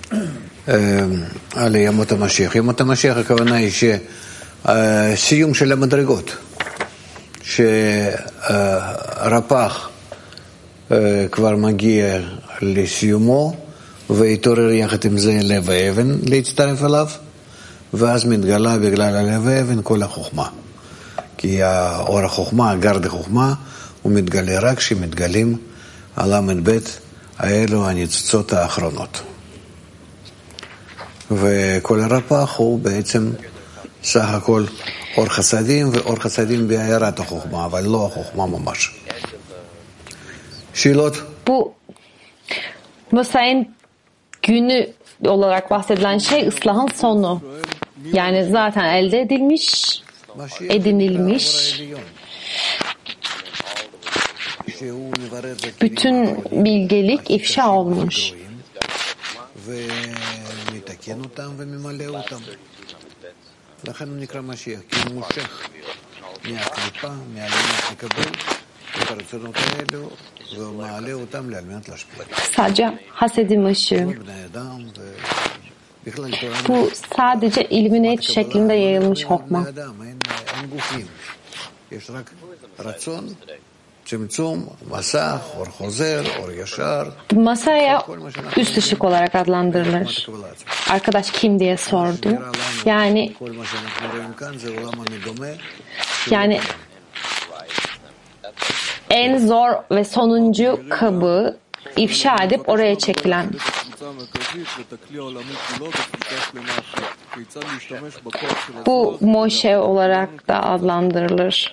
B: על ימות המשיח. ימות המשיח הכוונה היא שסיום של המדרגות, שרפ"ח כבר מגיע לסיומו, והתעורר יחד עם זה לב האבן להצטרף אליו, ואז מתגלה בגלל הלב האבן כל החוכמה. כי האור החוכמה, הגרד החוכמה, הוא מתגלה רק שמתגלים הלמד בית, האלו הניצוצות האחרונות. וכל הרפ"ח הוא בעצם סך הכל אור חסדים, ואור חסדים בהארת החוכמה, אבל לא החוכמה ממש. Şilat.
C: Bu Musa'nın günü olarak bahsedilen şey ıslahın sonu. Yani zaten elde edilmiş, edinilmiş. Bütün bilgelik ifşa olmuş. Sadece hasedim ışığı. Bu sadece illuminate şeklinde yayılmış hokma. Masaya üst ışık olarak adlandırılır. Arkadaş kim diye sordu. Yani yani en zor ve sonuncu kabı ifşa edip oraya çekilen. Bu Moşe olarak da adlandırılır.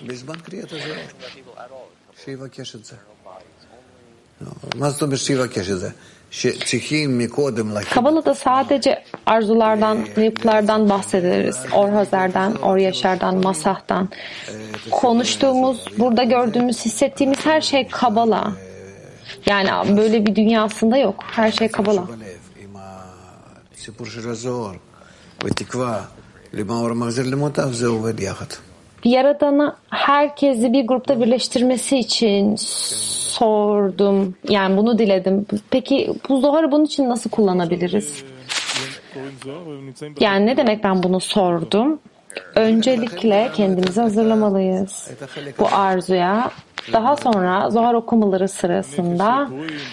C: Kabala'da sadece arzulardan, niyetlerden bahsederiz. Or-Hazer'den, Or-Yaşar'dan, Masah'tan. Konuştuğumuz, burada gördüğümüz, hissettiğimiz her şey Kabala. Yani böyle bir dünya aslında yok. Her şey Kabala. Yaradan'a herkesi bir grupta birleştirmesi için sordum. Yani bunu diledim. Peki bu Zohar'ı bunun için nasıl kullanabiliriz? Yani ne demek ben bunu sordum? Öncelikle kendimizi hazırlamalıyız bu arzuya. Daha sonra Zohar okumaları sırasında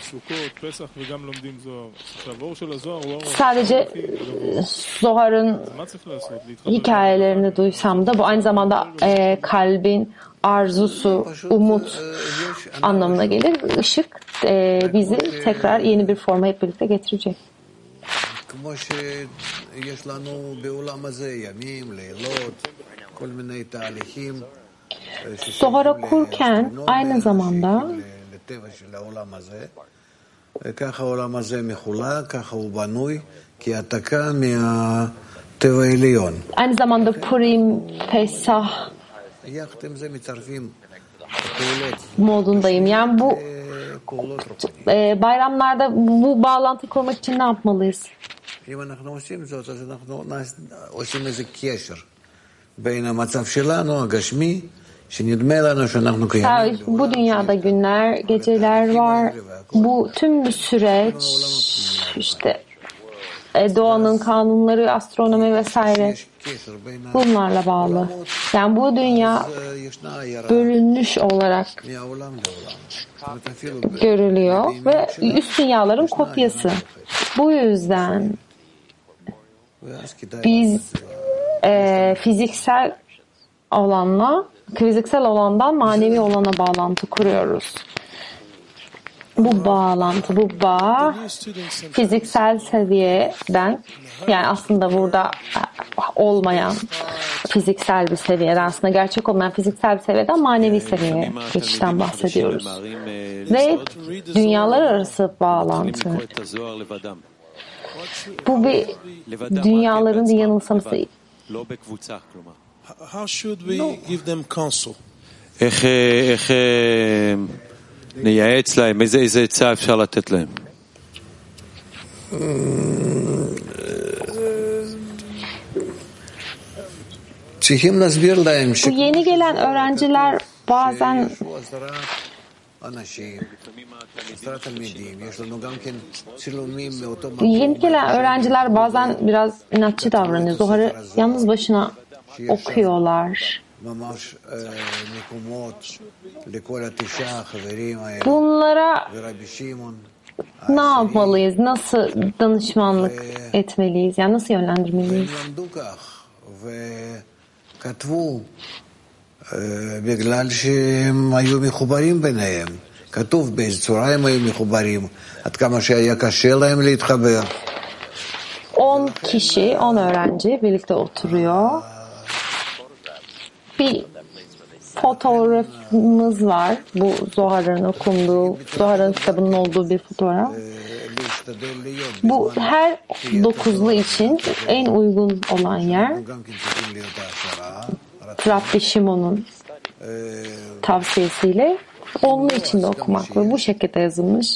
C: sadece Zohar'ın hikayelerini duysam da bu aynı zamanda e, kalbin arzusu, umut anlamına gelir. Işık e, bizi tekrar yeni bir forma hep birlikte getirecek. Zohar okurken aynı zamanda aynı zamanda Purim, Pesah modundayım. Yani bu e, bayramlarda bu bağlantıyı kurmak için ne yapmalıyız? Tabii, bu dünyada günler, geceler var. Bu tüm süreç işte doğanın kanunları, astronomi vesaire bunlarla bağlı. Yani bu dünya bölünmüş olarak görülüyor ve üst dünyaların kopyası. Bu yüzden biz e, fiziksel olanla, fiziksel olandan manevi olana bağlantı kuruyoruz. Bu bağlantı, bu bağ fiziksel seviyeden, yani aslında burada olmayan fiziksel bir seviyeden, aslında gerçek olmayan fiziksel bir seviyeden manevi seviyeye geçişten bahsediyoruz. Ve dünyalar arası bağlantı. Bu bir dünyaların bir yanılsaması.
G: How should we give them counsel?
H: איך איך נייעץ להם? איזה איזה עצה אפשר לתת להם?
C: Bu yeni gelen öğrenciler bazen yeni gelen öğrenciler bazen biraz inatçı davranıyor. Zohar'ı yalnız başına okuyorlar. Bunlara ne yapmalıyız? Nasıl danışmanlık etmeliyiz? Yani nasıl yönlendirmeliyiz?
B: בגלל שהם היו מחוברים ביניהם. כתוב באיזו צורה הם היו מחוברים, עד כמה שהיה קשה lהם להתחבר.
C: on kişi, on öğrenci birlikte oturuyor. Bir fotoğrafımız var. Bu Zohar'ın okunduğu, Zohar'ın kitabının olduğu bir fotoğraf. Bu her dokuzlu için en uygun olan yer. Rabbi Shimon'un tavsiyesiyle onun içinde okumak ve bu şekilde yazılmış.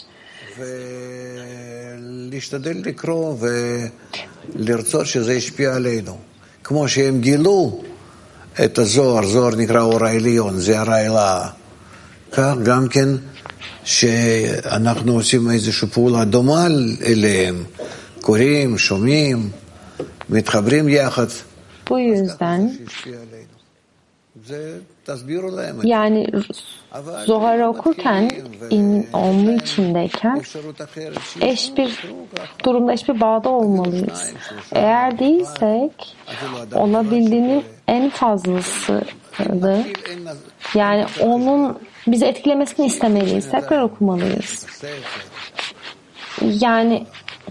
B: כמו שהם גילו את הזוהר, זוהר נקרא אור העליון, זה הרעילה. כך גם כן שאנחנו עושים איזושהי פעולה דומה אליהם, קוראים, שומעים, מתחברים יחד.
C: Bu yüzden yani Zohar'ı okurken in, onun içindeyken eş bir durumda, eş bir bağda olmalıyız. Eğer değilsek olabildiğinin en fazlası yani onun bizi etkilemesini istemeliyiz. Tekrar okumalıyız. Yani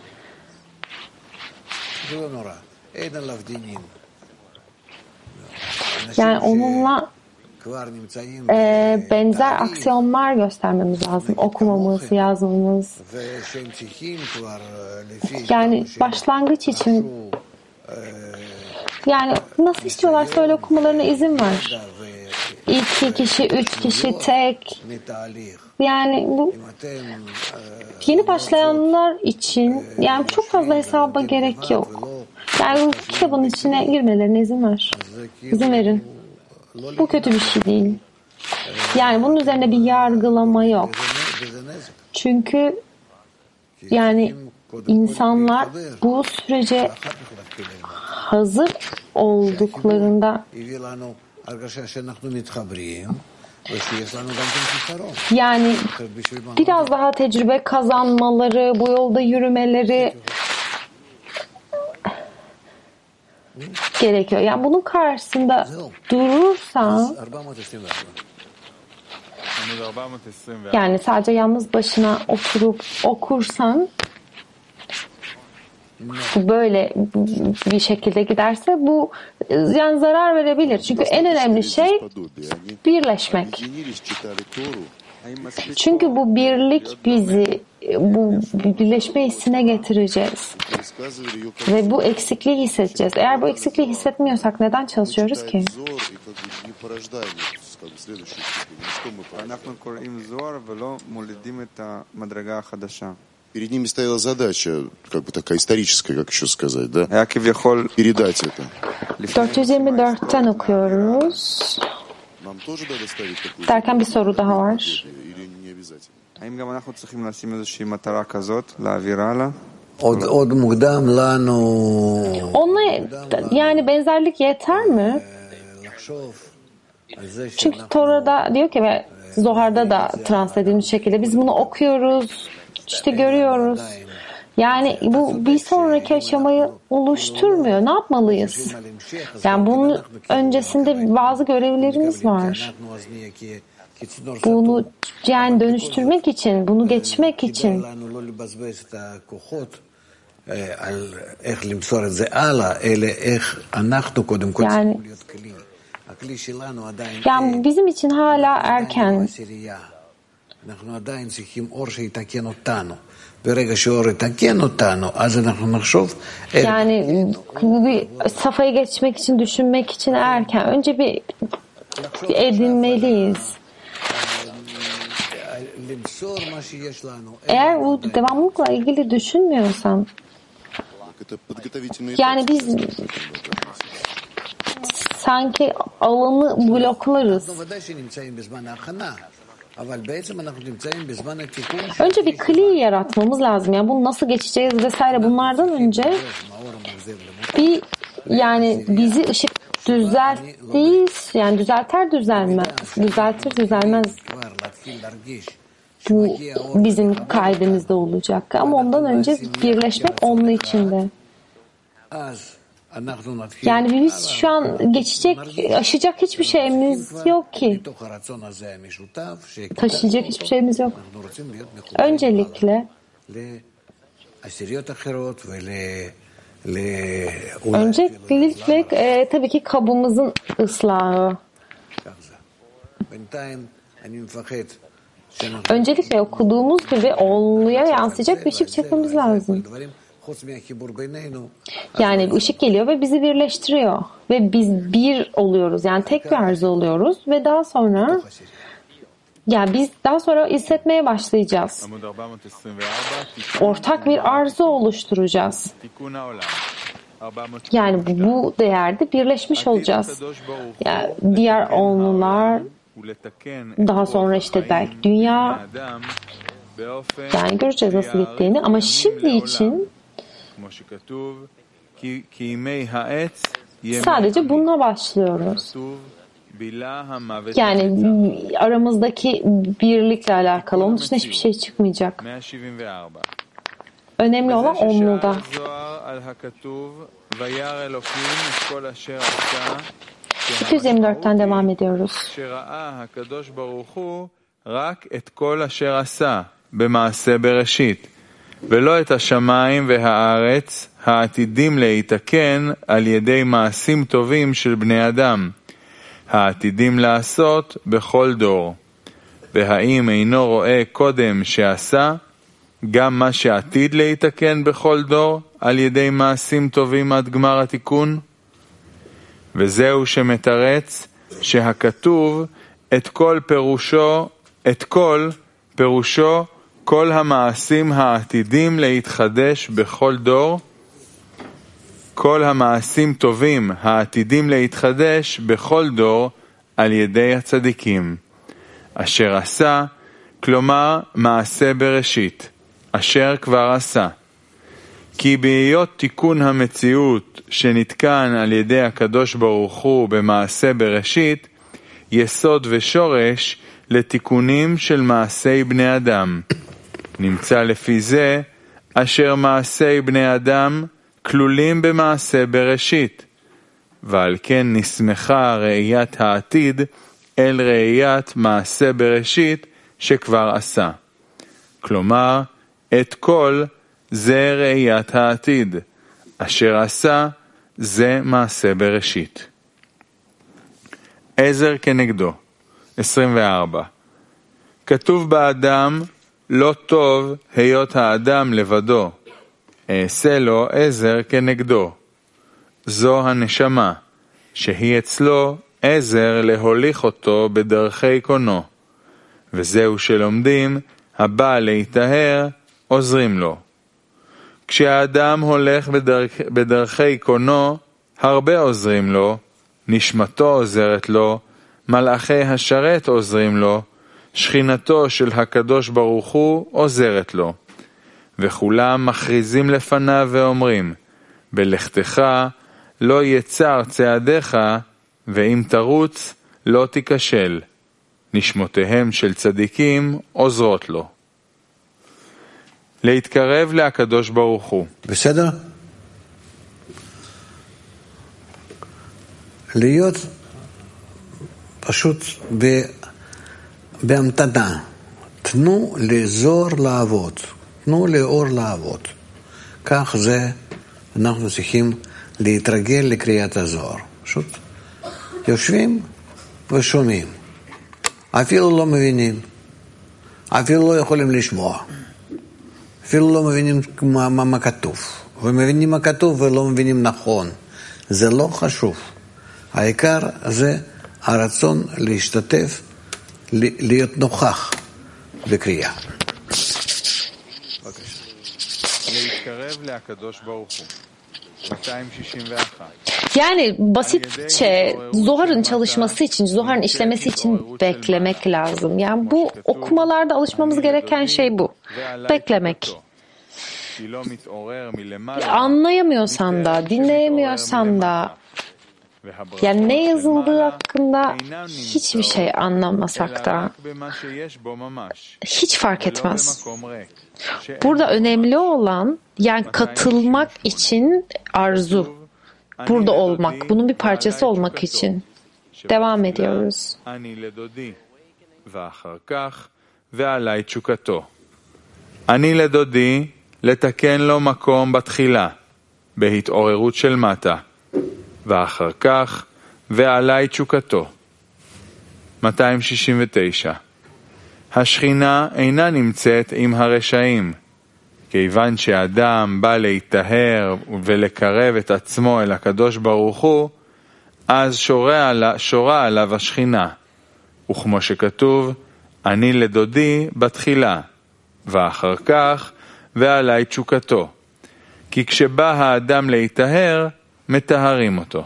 C: yani onunla e, benzer aksiyonlar göstermemiz lazım. Okumamız, yazmamız. Yani başlangıç için yani nasıl istiyorlarsa öyle okumalarına izin ver. İki kişi, üç kişi, tek. Yani bu yeni başlayanlar için yani çok fazla hesaba gerek yok. Yani bu kitabın içine girmelerine izin ver. İzin verin. Bu kötü bir şey değil. Yani bunun üzerine bir yargılama yok. Çünkü yani insanlar bu sürece hazır olduklarında yani biraz daha tecrübe kazanmaları, bu yolda yürümeleri gerekiyor. Yani bunun karşısında durursan yani sadece yalnız başına oturup okursan böyle bir şekilde giderse bu yani zarar verebilir. Çünkü en önemli şey birleşmek. Çünkü bu birlik bizi bu birleşme hissine getireceğiz. Ve bu eksikliği hissedeceğiz. Eğer bu eksikliği hissetmiyorsak neden çalışıyoruz ki?
I: Перед ними стояла задача, как бы такая историческая, как еще сказать, да? Передать это.
C: dört yüz yirmi dörtten okuyoruz. Derken bir soru daha var. Onunla yani benzerlik yeter mi? Çünkü Tora'da diyor ki ve Zohar'da da trans edilmiş şekilde biz bunu okuyoruz, işte görüyoruz. Yani bu bir sonraki aşamayı oluşturmuyor. Ne yapmalıyız? Yani bunun öncesinde bazı görevlerimiz var. Bunu yani dönüştürmek için, bunu geçmek için. Yani, yani bizim için hala erken. Yani bir safhayı geçmek için, düşünmek için erken. Önce bir, bir edinmeliyiz. Eğer bu devamlılıkla ilgili düşünmüyorsan yani biz sanki alanı bloklarız. Önce bir kli yaratmamız lazım. Yani bunu nasıl geçeceğiz vesaire bunlardan önce bir yani bizi ışık düzelttiğiz yani düzelter düzelmez düzeltir düzelmez bu bizim kaydımızda olacak ama ondan önce birleşmek onun içinde. Yani biz şu an geçecek, aşacak hiçbir şeyimiz yok ki. Taşıyacak hiçbir şeyimiz yok. Öncelikle Öncelikle e, tabii ki kabımızın ıslahı. Öncelikle okuduğumuz gibi olumluya yansıyacak bir ışık çekmemiz lazım. Yani ışık geliyor ve bizi birleştiriyor. Ve biz bir oluyoruz. Yani tek bir arzu oluyoruz. Ve daha sonra yani biz daha sonra hissetmeye başlayacağız. Ortak bir arzu oluşturacağız. Yani bu değerde birleşmiş olacağız. Yani diğer onlular daha sonra işte belki dünya yani göreceğiz nasıl gittiğini ama şimdi için sadece bununla başlıyoruz. Yani aramızdaki birlikle alakalı. Onun dışında hiçbir şey çıkmayacak. Önemli olan onluda. iki yüz yirmi dörtten devam ediyoruz.
A: רק את כל אשר עשה במעשה בראשית, ולא את השמיים והארץ העתידים להיתקן על ידי מעשים טובים של בני אדם, העתידים לעשות בכל דור. והאם אינו רואה קודם שעשה, גם מה שעתיד להיתקן בכל דור על ידי מעשים טובים עד גמר התיקון? וזהו שמתרץ שהכתוב את כל פירושו, את כל פירושו כל המעשים העתידים להתחדש בכל דור, כל המעשים טובים העתידים להתחדש בכל דור על ידי הצדיקים, אשר עשה, כלומר מעשה בראשית, אשר כבר עשה. כי בהיות תיקון המציאות שנתקן על ידי הקדוש ברוך הוא במעשה בראשית, יסוד ושורש לתיקונים של מעשי בני אדם. נמצא לפי זה אשר מעשי בני אדם כלולים במעשה בראשית, ועל כן נסמכה ראיית העתיד אל ראיית מעשה בראשית שכבר עשה. כלומר, את כל זה ראיית העתיד, אשר עשה זה מעשה בראשית. עזר כנגדו, עשרים וארבע. כתוב באדם, לא טוב היות האדם לבדו, אעשה לו עזר כנגדו. זו הנשמה, שהיא אצלו עזר להוליך אותו בדרכי קונו, וזהו שלומדים, הבא להיטהר, עוזרים לו. כשהאדם הולך בדרכ... בדרכי קונו, הרבה עוזרים לו, נשמתו עוזרת לו, מלאכי השרת עוזרים לו, שכינתו של הקדוש ברוך הוא עוזרת לו. וכולם מכריזים לפניו ואומרים, בלכתך לא יצר צעדיך, ואם תרוץ לא תיכשל. נשמותיהם של צדיקים עוזרות לו. להתקרב להקדוש ברוך הוא.
B: בסדר? להיות פשוט ב... בהמתנה. תנו לאזור לעבוד. תנו לאור לעבוד. כך זה אנחנו צריכים להתרגל לקריאת הזוהר. פשוט יושבים ושומעים. אפילו לא מבינים. אפילו לא יכולים לשמוע. אפילו לא מבינים מה, מה, מה כתוב. ומבינים מה כתוב ולא מבינים נכון. זה לא חשוב. העיקר זה הרצון להשתתף, להיות נוכח בקריאה.
A: להתקרב להקדוש ברוך הוא. מאתיים şişin ve אחת.
C: Yani basitçe Zohar'ın çalışması için, Zohar'ın işlemesi için beklemek lazım. Yani bu okumalarda alışmamız gereken şey bu. Beklemek. Anlayamıyorsan da, dinleyemiyorsan da, yani ne yazıldığı hakkında hiçbir şey anlamasak da hiç fark etmez. Burada önemli olan yani katılmak için arzu, burada olmak, bunun bir parçası olmak için. Devam ediyoruz.
A: אני לדודי לתקן לו מקום בתחילה, בהתעוררות של מטה, ואחר כך ועלי תשוקתו. מאתיים שישים ותשע. השכינה אינה נמצאת עם הרשעים, כיוון שאדם בא להיטהר ולקרב את עצמו אל הקדוש ברוך הוא, אז שורה, שורה עליו השכינה, וכמו שכתוב, אני לדודי בתחילה, ואחר כך ועלי תשוקתו. כי כשבא האדם להיטהר, מטהרים אותו.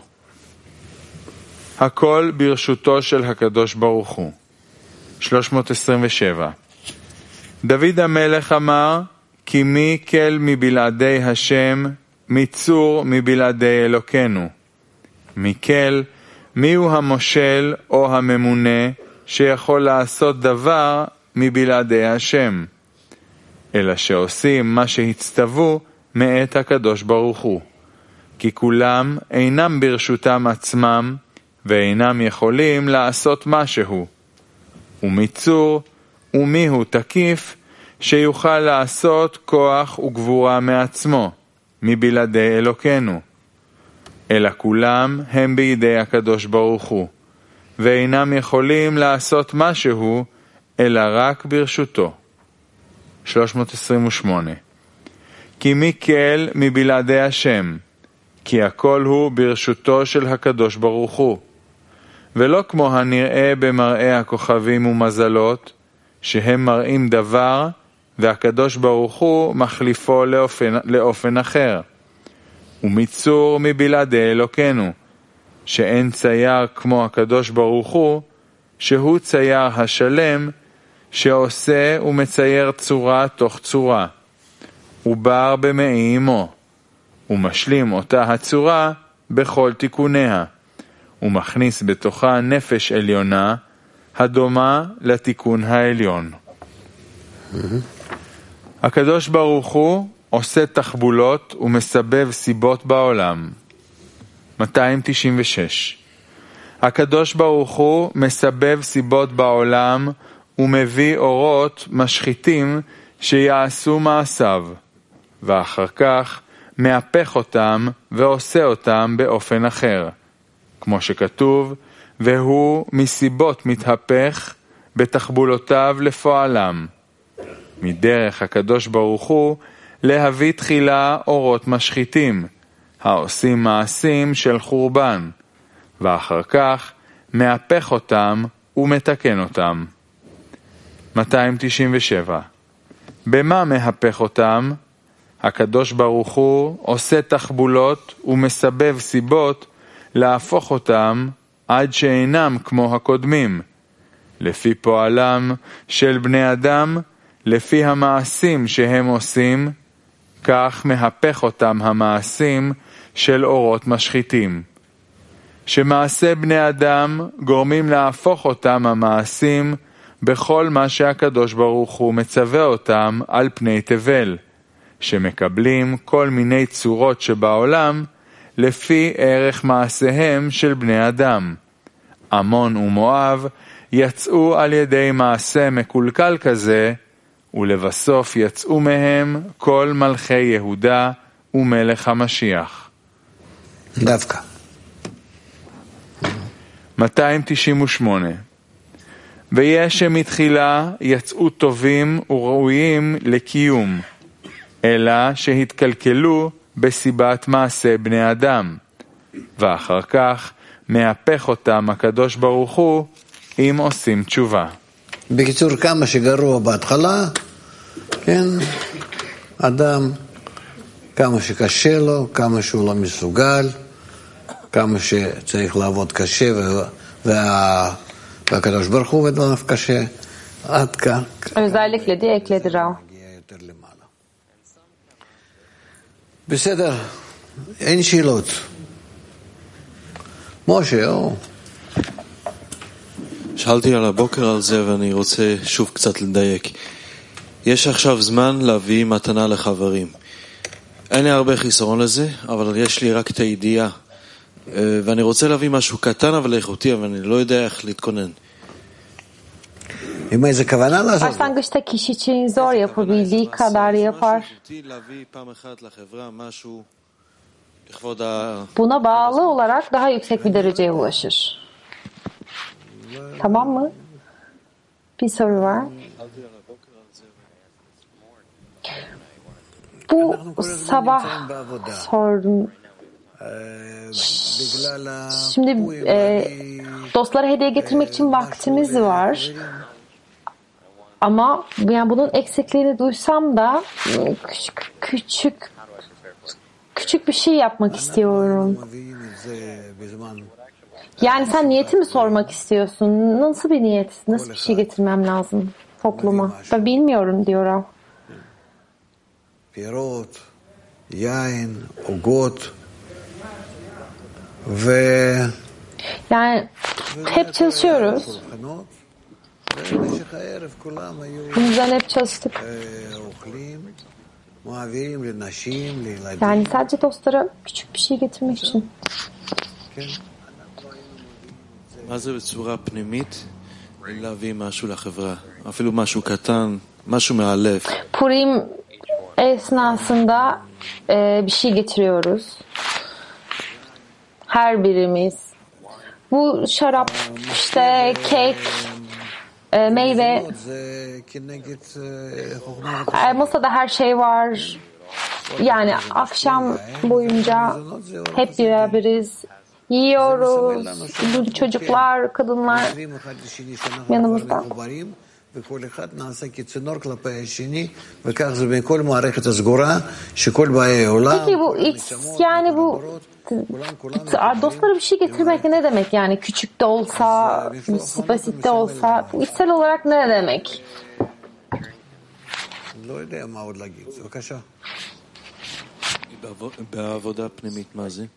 A: הכל ברשותו של הקדוש ברוך הוא. שלוש מאות עשרים ושבע. דוד המלך אמר, כי מי כל מבלעדי השם, מי צור מבלעדי אלוקינו. מי כל, מי הוא המושל או הממונה שיכול לעשות דבר מבלעדי השם. אלא שעושים מה שהצטוו מאת הקדוש ברוך הוא. כי כולם אינם ברשותם עצמם, ואינם יכולים לעשות משהו. ומצור ומי הוא תקיף שיוכל לעשות כוח וגבורה מעצמו, מבלעדי אלוקינו. אלא כולם הם בידי הקדוש ברוך הוא, ואינם יכולים לעשות משהו, אלא רק ברשותו. שלוש מאות עשרים ושמונה. כי מי כל מבלעדי השם, כי הכל הוא ברשותו של הקדוש ברוך הוא. ולא כמו הנראה במראה הכוכבים ומזלות, שהם מראים דבר, והקדוש ברוך הוא מחליפו לאופן, לאופן אחר. ומיצור מבלעדי אלוקינו, שאין צייר כמו הקדוש ברוך הוא, שהוא צייר השלם, שעושה ומצייר צורה תוך צורה, ובר במעי אמו, ומשלים אותה הצורה בכל תיקוניה, ומכניס בתוכה נפש עליונה, הדומה לתיקון העליון. הקדוש ברוך הוא עושה תחבולות ומסבב סיבות בעולם. מאתיים תשעים ושש. הקדוש ברוך הוא מסבב סיבות בעולם ומביא אורות משחיתים שיעשו מעשיו, ואחר כך מהפך אותם ועושה אותם באופן אחר, כמו שכתוב, והוא מסיבות מתהפך בתחבולותיו לפועלם. מדרך הקדוש ברוך הוא להביא תחילה אורות משחיתים, העושים מעשים של חורבן, ואחר כך מהפך אותם ומתקן אותם. מאתיים תשעים ושבע. במה מהפך אותם? הקדוש ברוך הוא עושה תחבולות ומסבב סיבות להפוך אותם עד שאינם כמו הקודמים, לפי פועלם של בני אדם, לפי המעשים שהם עושים, כך מהפך אותם המעשים של אורות משחיתים. שמעשה בני אדם גורמים להפוך אותם המעשים בכל מה שהקדוש ברוך הוא מצווה אותם על פני תבל, שמקבלים כל מיני צורות שבעולם לפי ערך מעשיהם של בני אדם. עמון ומואב יצאו על ידי מעשה מקולקל כזה, ולבסוף יצאו מהם כל מלכי יהודה ומלך המשיח.
B: דווקא.
A: מאתיים תשעים ושמונה. ויש שמתחילה יצאו טובים וראויים לקיום, אלא שהתקלקלו בסיבת מעשה בני אדם, ואחר כך מהפך אותם הקדוש ברוך הוא אם עושים תשובה.
B: בקיצור, כמה שגרוע בהתחלה, כן, אדם, כמה שקשה לו, כמה שהוא לא מסוגל, כמה שצריך לעבוד קשה, וה, והקדוש ברוך הוא עובד עליו קשה, עד כאן.
C: Özellikle diye ekledi Rav.
B: בסדר, אין שאלות. משה, או...
H: שאלתי על הבוקר על זה ואני רוצה שוב קצת לדייק. יש עכשיו זמן להביא מתנה לחברים. אין לי הרבה חיסרון לזה, אבל יש לי רק את הידיעה. ואני רוצה להביא משהו קטן אבל איכותי, אבל אני לא יודע איך להתכונן.
B: עם איזה כוונה לעשות?
C: Başlangıçta kişi için zor yapabildiği kadar yapar. Buna bağlı olarak daha yüksek bir dereceye ulaşır. Tamam mı? Bir soru var. Bu sabah sordum. Şimdi e, dostlara hediye getirmek için vaktimiz var. Ama yani bunun eksikliğini duysam da küçük küçük küçük bir şey yapmak istiyorum. Yani sen niyeti mi sormak istiyorsun? Nasıl bir niyet? Nasıl bir şey getirmem lazım topluma? Ben bilmiyorum diyor.
B: Pirot, yain, ogot ve
C: yani hep çalışıyoruz. Bu yüzden hep çalıştık. Yani sadece dostlara küçük bir şey getirmek için.
H: להביא משהו לחברה, אפילו משהו קטן, משהו מהלב.
C: Purim esnasında e, bir şey getiriyoruz. Her birimiz. Bu şarap, işte kek, e, meyve. E, masada her şey var. Yani akşam boyunca hep beraberiz. Yiyoruz. Çocuklar, kadınlar yanımızda. Peki bu iç, yani bu dostlara bir şey getirmek ne demek? Yani küçük de olsa, basit de olsa, içsel olarak ne demek?
H: בעבודה פנימית מה זה?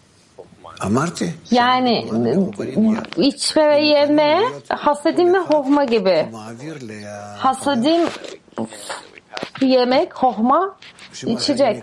C: Yani içme ve yeme hasadim ve hohma gibi. Hasadim yemek, hohma içecek.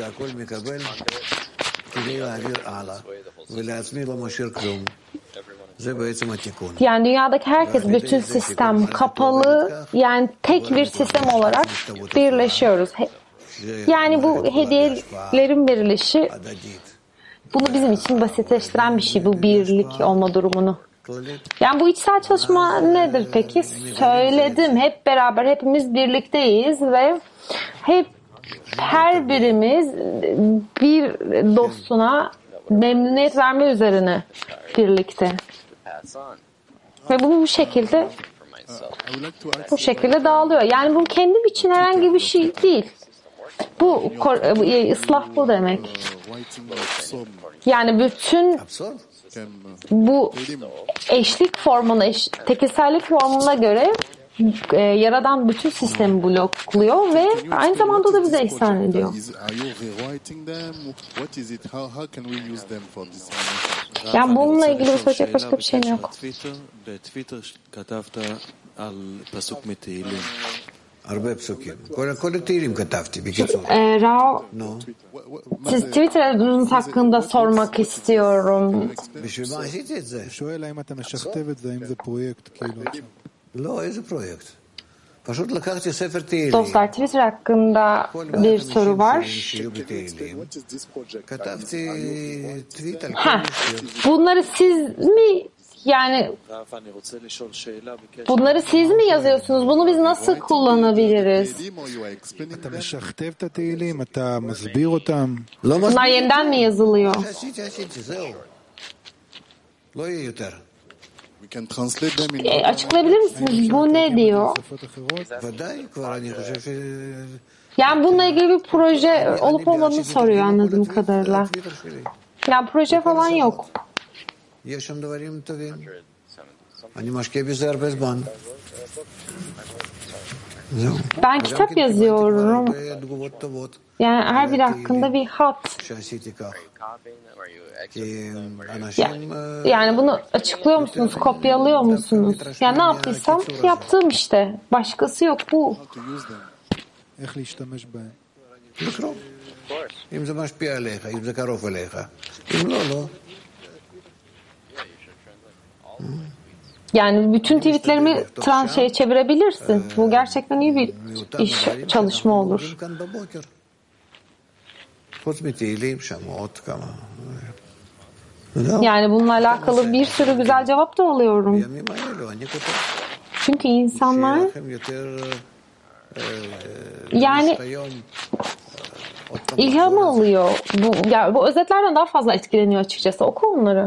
C: Yani dünyadaki herkes, bütün sistem kapalı, yani tek bir sistem olarak birleşiyoruz. Yani bu hediyelerin verilişi, bunu bizim için basitleştiren bir şey, bu birlik olma durumunu. Yani bu içsel çalışma nedir peki? Söyledim, hep beraber, hepimiz birlikteyiz ve hep her birimiz bir dostuna memnuniyet verme üzerine birlikte. Ve bu bu şekilde bu şekilde dağılıyor. Yani bu kendim için herhangi bir şey değil. Bu ıslah bu demek. Yani bütün bu eşlik formuna, eş, tekilsellik formuna göre e, Yaradan bütün sistemi blokluyor ve aynı zamanda da bize ihsan ediyor. Yani bununla ilgili bu söyleyecek başka bir şeyim yok. Ee, Rao, siz Twitter'ınız hakkında sormak istiyorum. Dostlar, Twitter hakkında bir soru var. Ha, bunları siz mi, yani bunları siz mi yazıyorsunuz? Bunu biz nasıl kullanabiliriz? Bunlar yeniden mi yazılıyor? E, açıklayabilir misiniz? Bu ne diyor? Yani bununla ilgili bir proje olup olmadığını soruyor anladığım kadarıyla. Yani proje falan yok. Ben kitap yazıyorum. Yani her biri hakkında bir hat. Ya, yani bunu açıklıyor musunuz? Kopyalıyor musunuz? Yani ne yaptıysam yaptığım işte. Başkası yok bu. Yani bütün tweetlerimi trans şeye çevirebilirsin. Bu gerçekten iyi bir iş, çalışma olur. Yani bununla alakalı bir sürü güzel cevap da alıyorum. Çünkü insanlar yani ilham alıyor. Bu, yani bu özetlerden daha fazla etkileniyor açıkçası. Oku onları.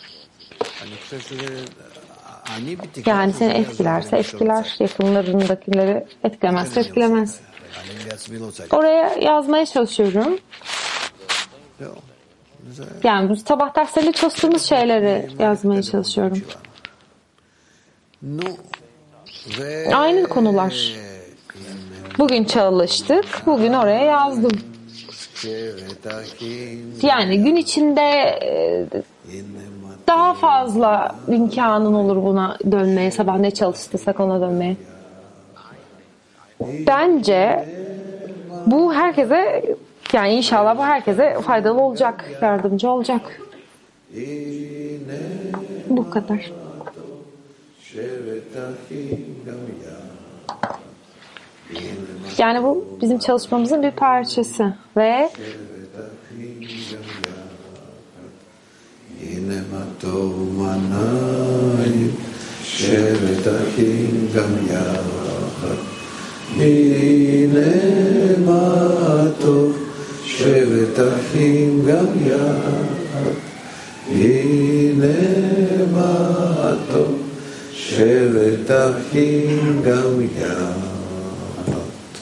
C: Yani seni etkilerse etkiler, yakınlarındakileri etkilemezse etkilemez. Oraya yazmaya çalışıyorum. Yani bu sabah dersleriyle çalıştığımız şeyleri yazmaya çalışıyorum. Aynı konular. Bugün çalıştık, bugün oraya yazdım. Yani gün içinde daha fazla imkanın olur buna dönmeye, sabah ne çalıştıysak ona dönmeye. Bence bu herkese, yani inşallah bu herkese faydalı olacak, yardımcı olacak. Bu kadar. Yani bu bizim çalışmamızın bir parçası ve
B: שבט אחים גם יחד. הנה מה טוב, שבט אחים גם יחד. הנה מה טוב, שבט אחים גם יחד.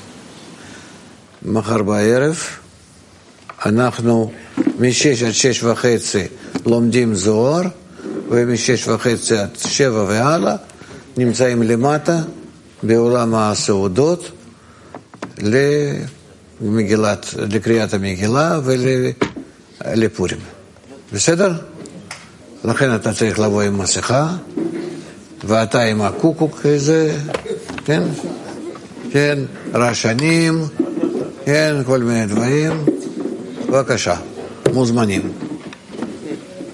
B: מחר בערב אנחנו משש עד שש וחצי לומדים זוהר, ומשש וחצי עד שבע והלאה נמצאים למטה בעולם הסעודות למגילת, לקריאת המגילה ולפורים. בסדר? לכן אתה צריך לבוא עם מסכה, ואתה עם הקוקוק הזה, כן? כן, רעשנים, כן, כל מיני דברים. בבקשה, מוזמנים.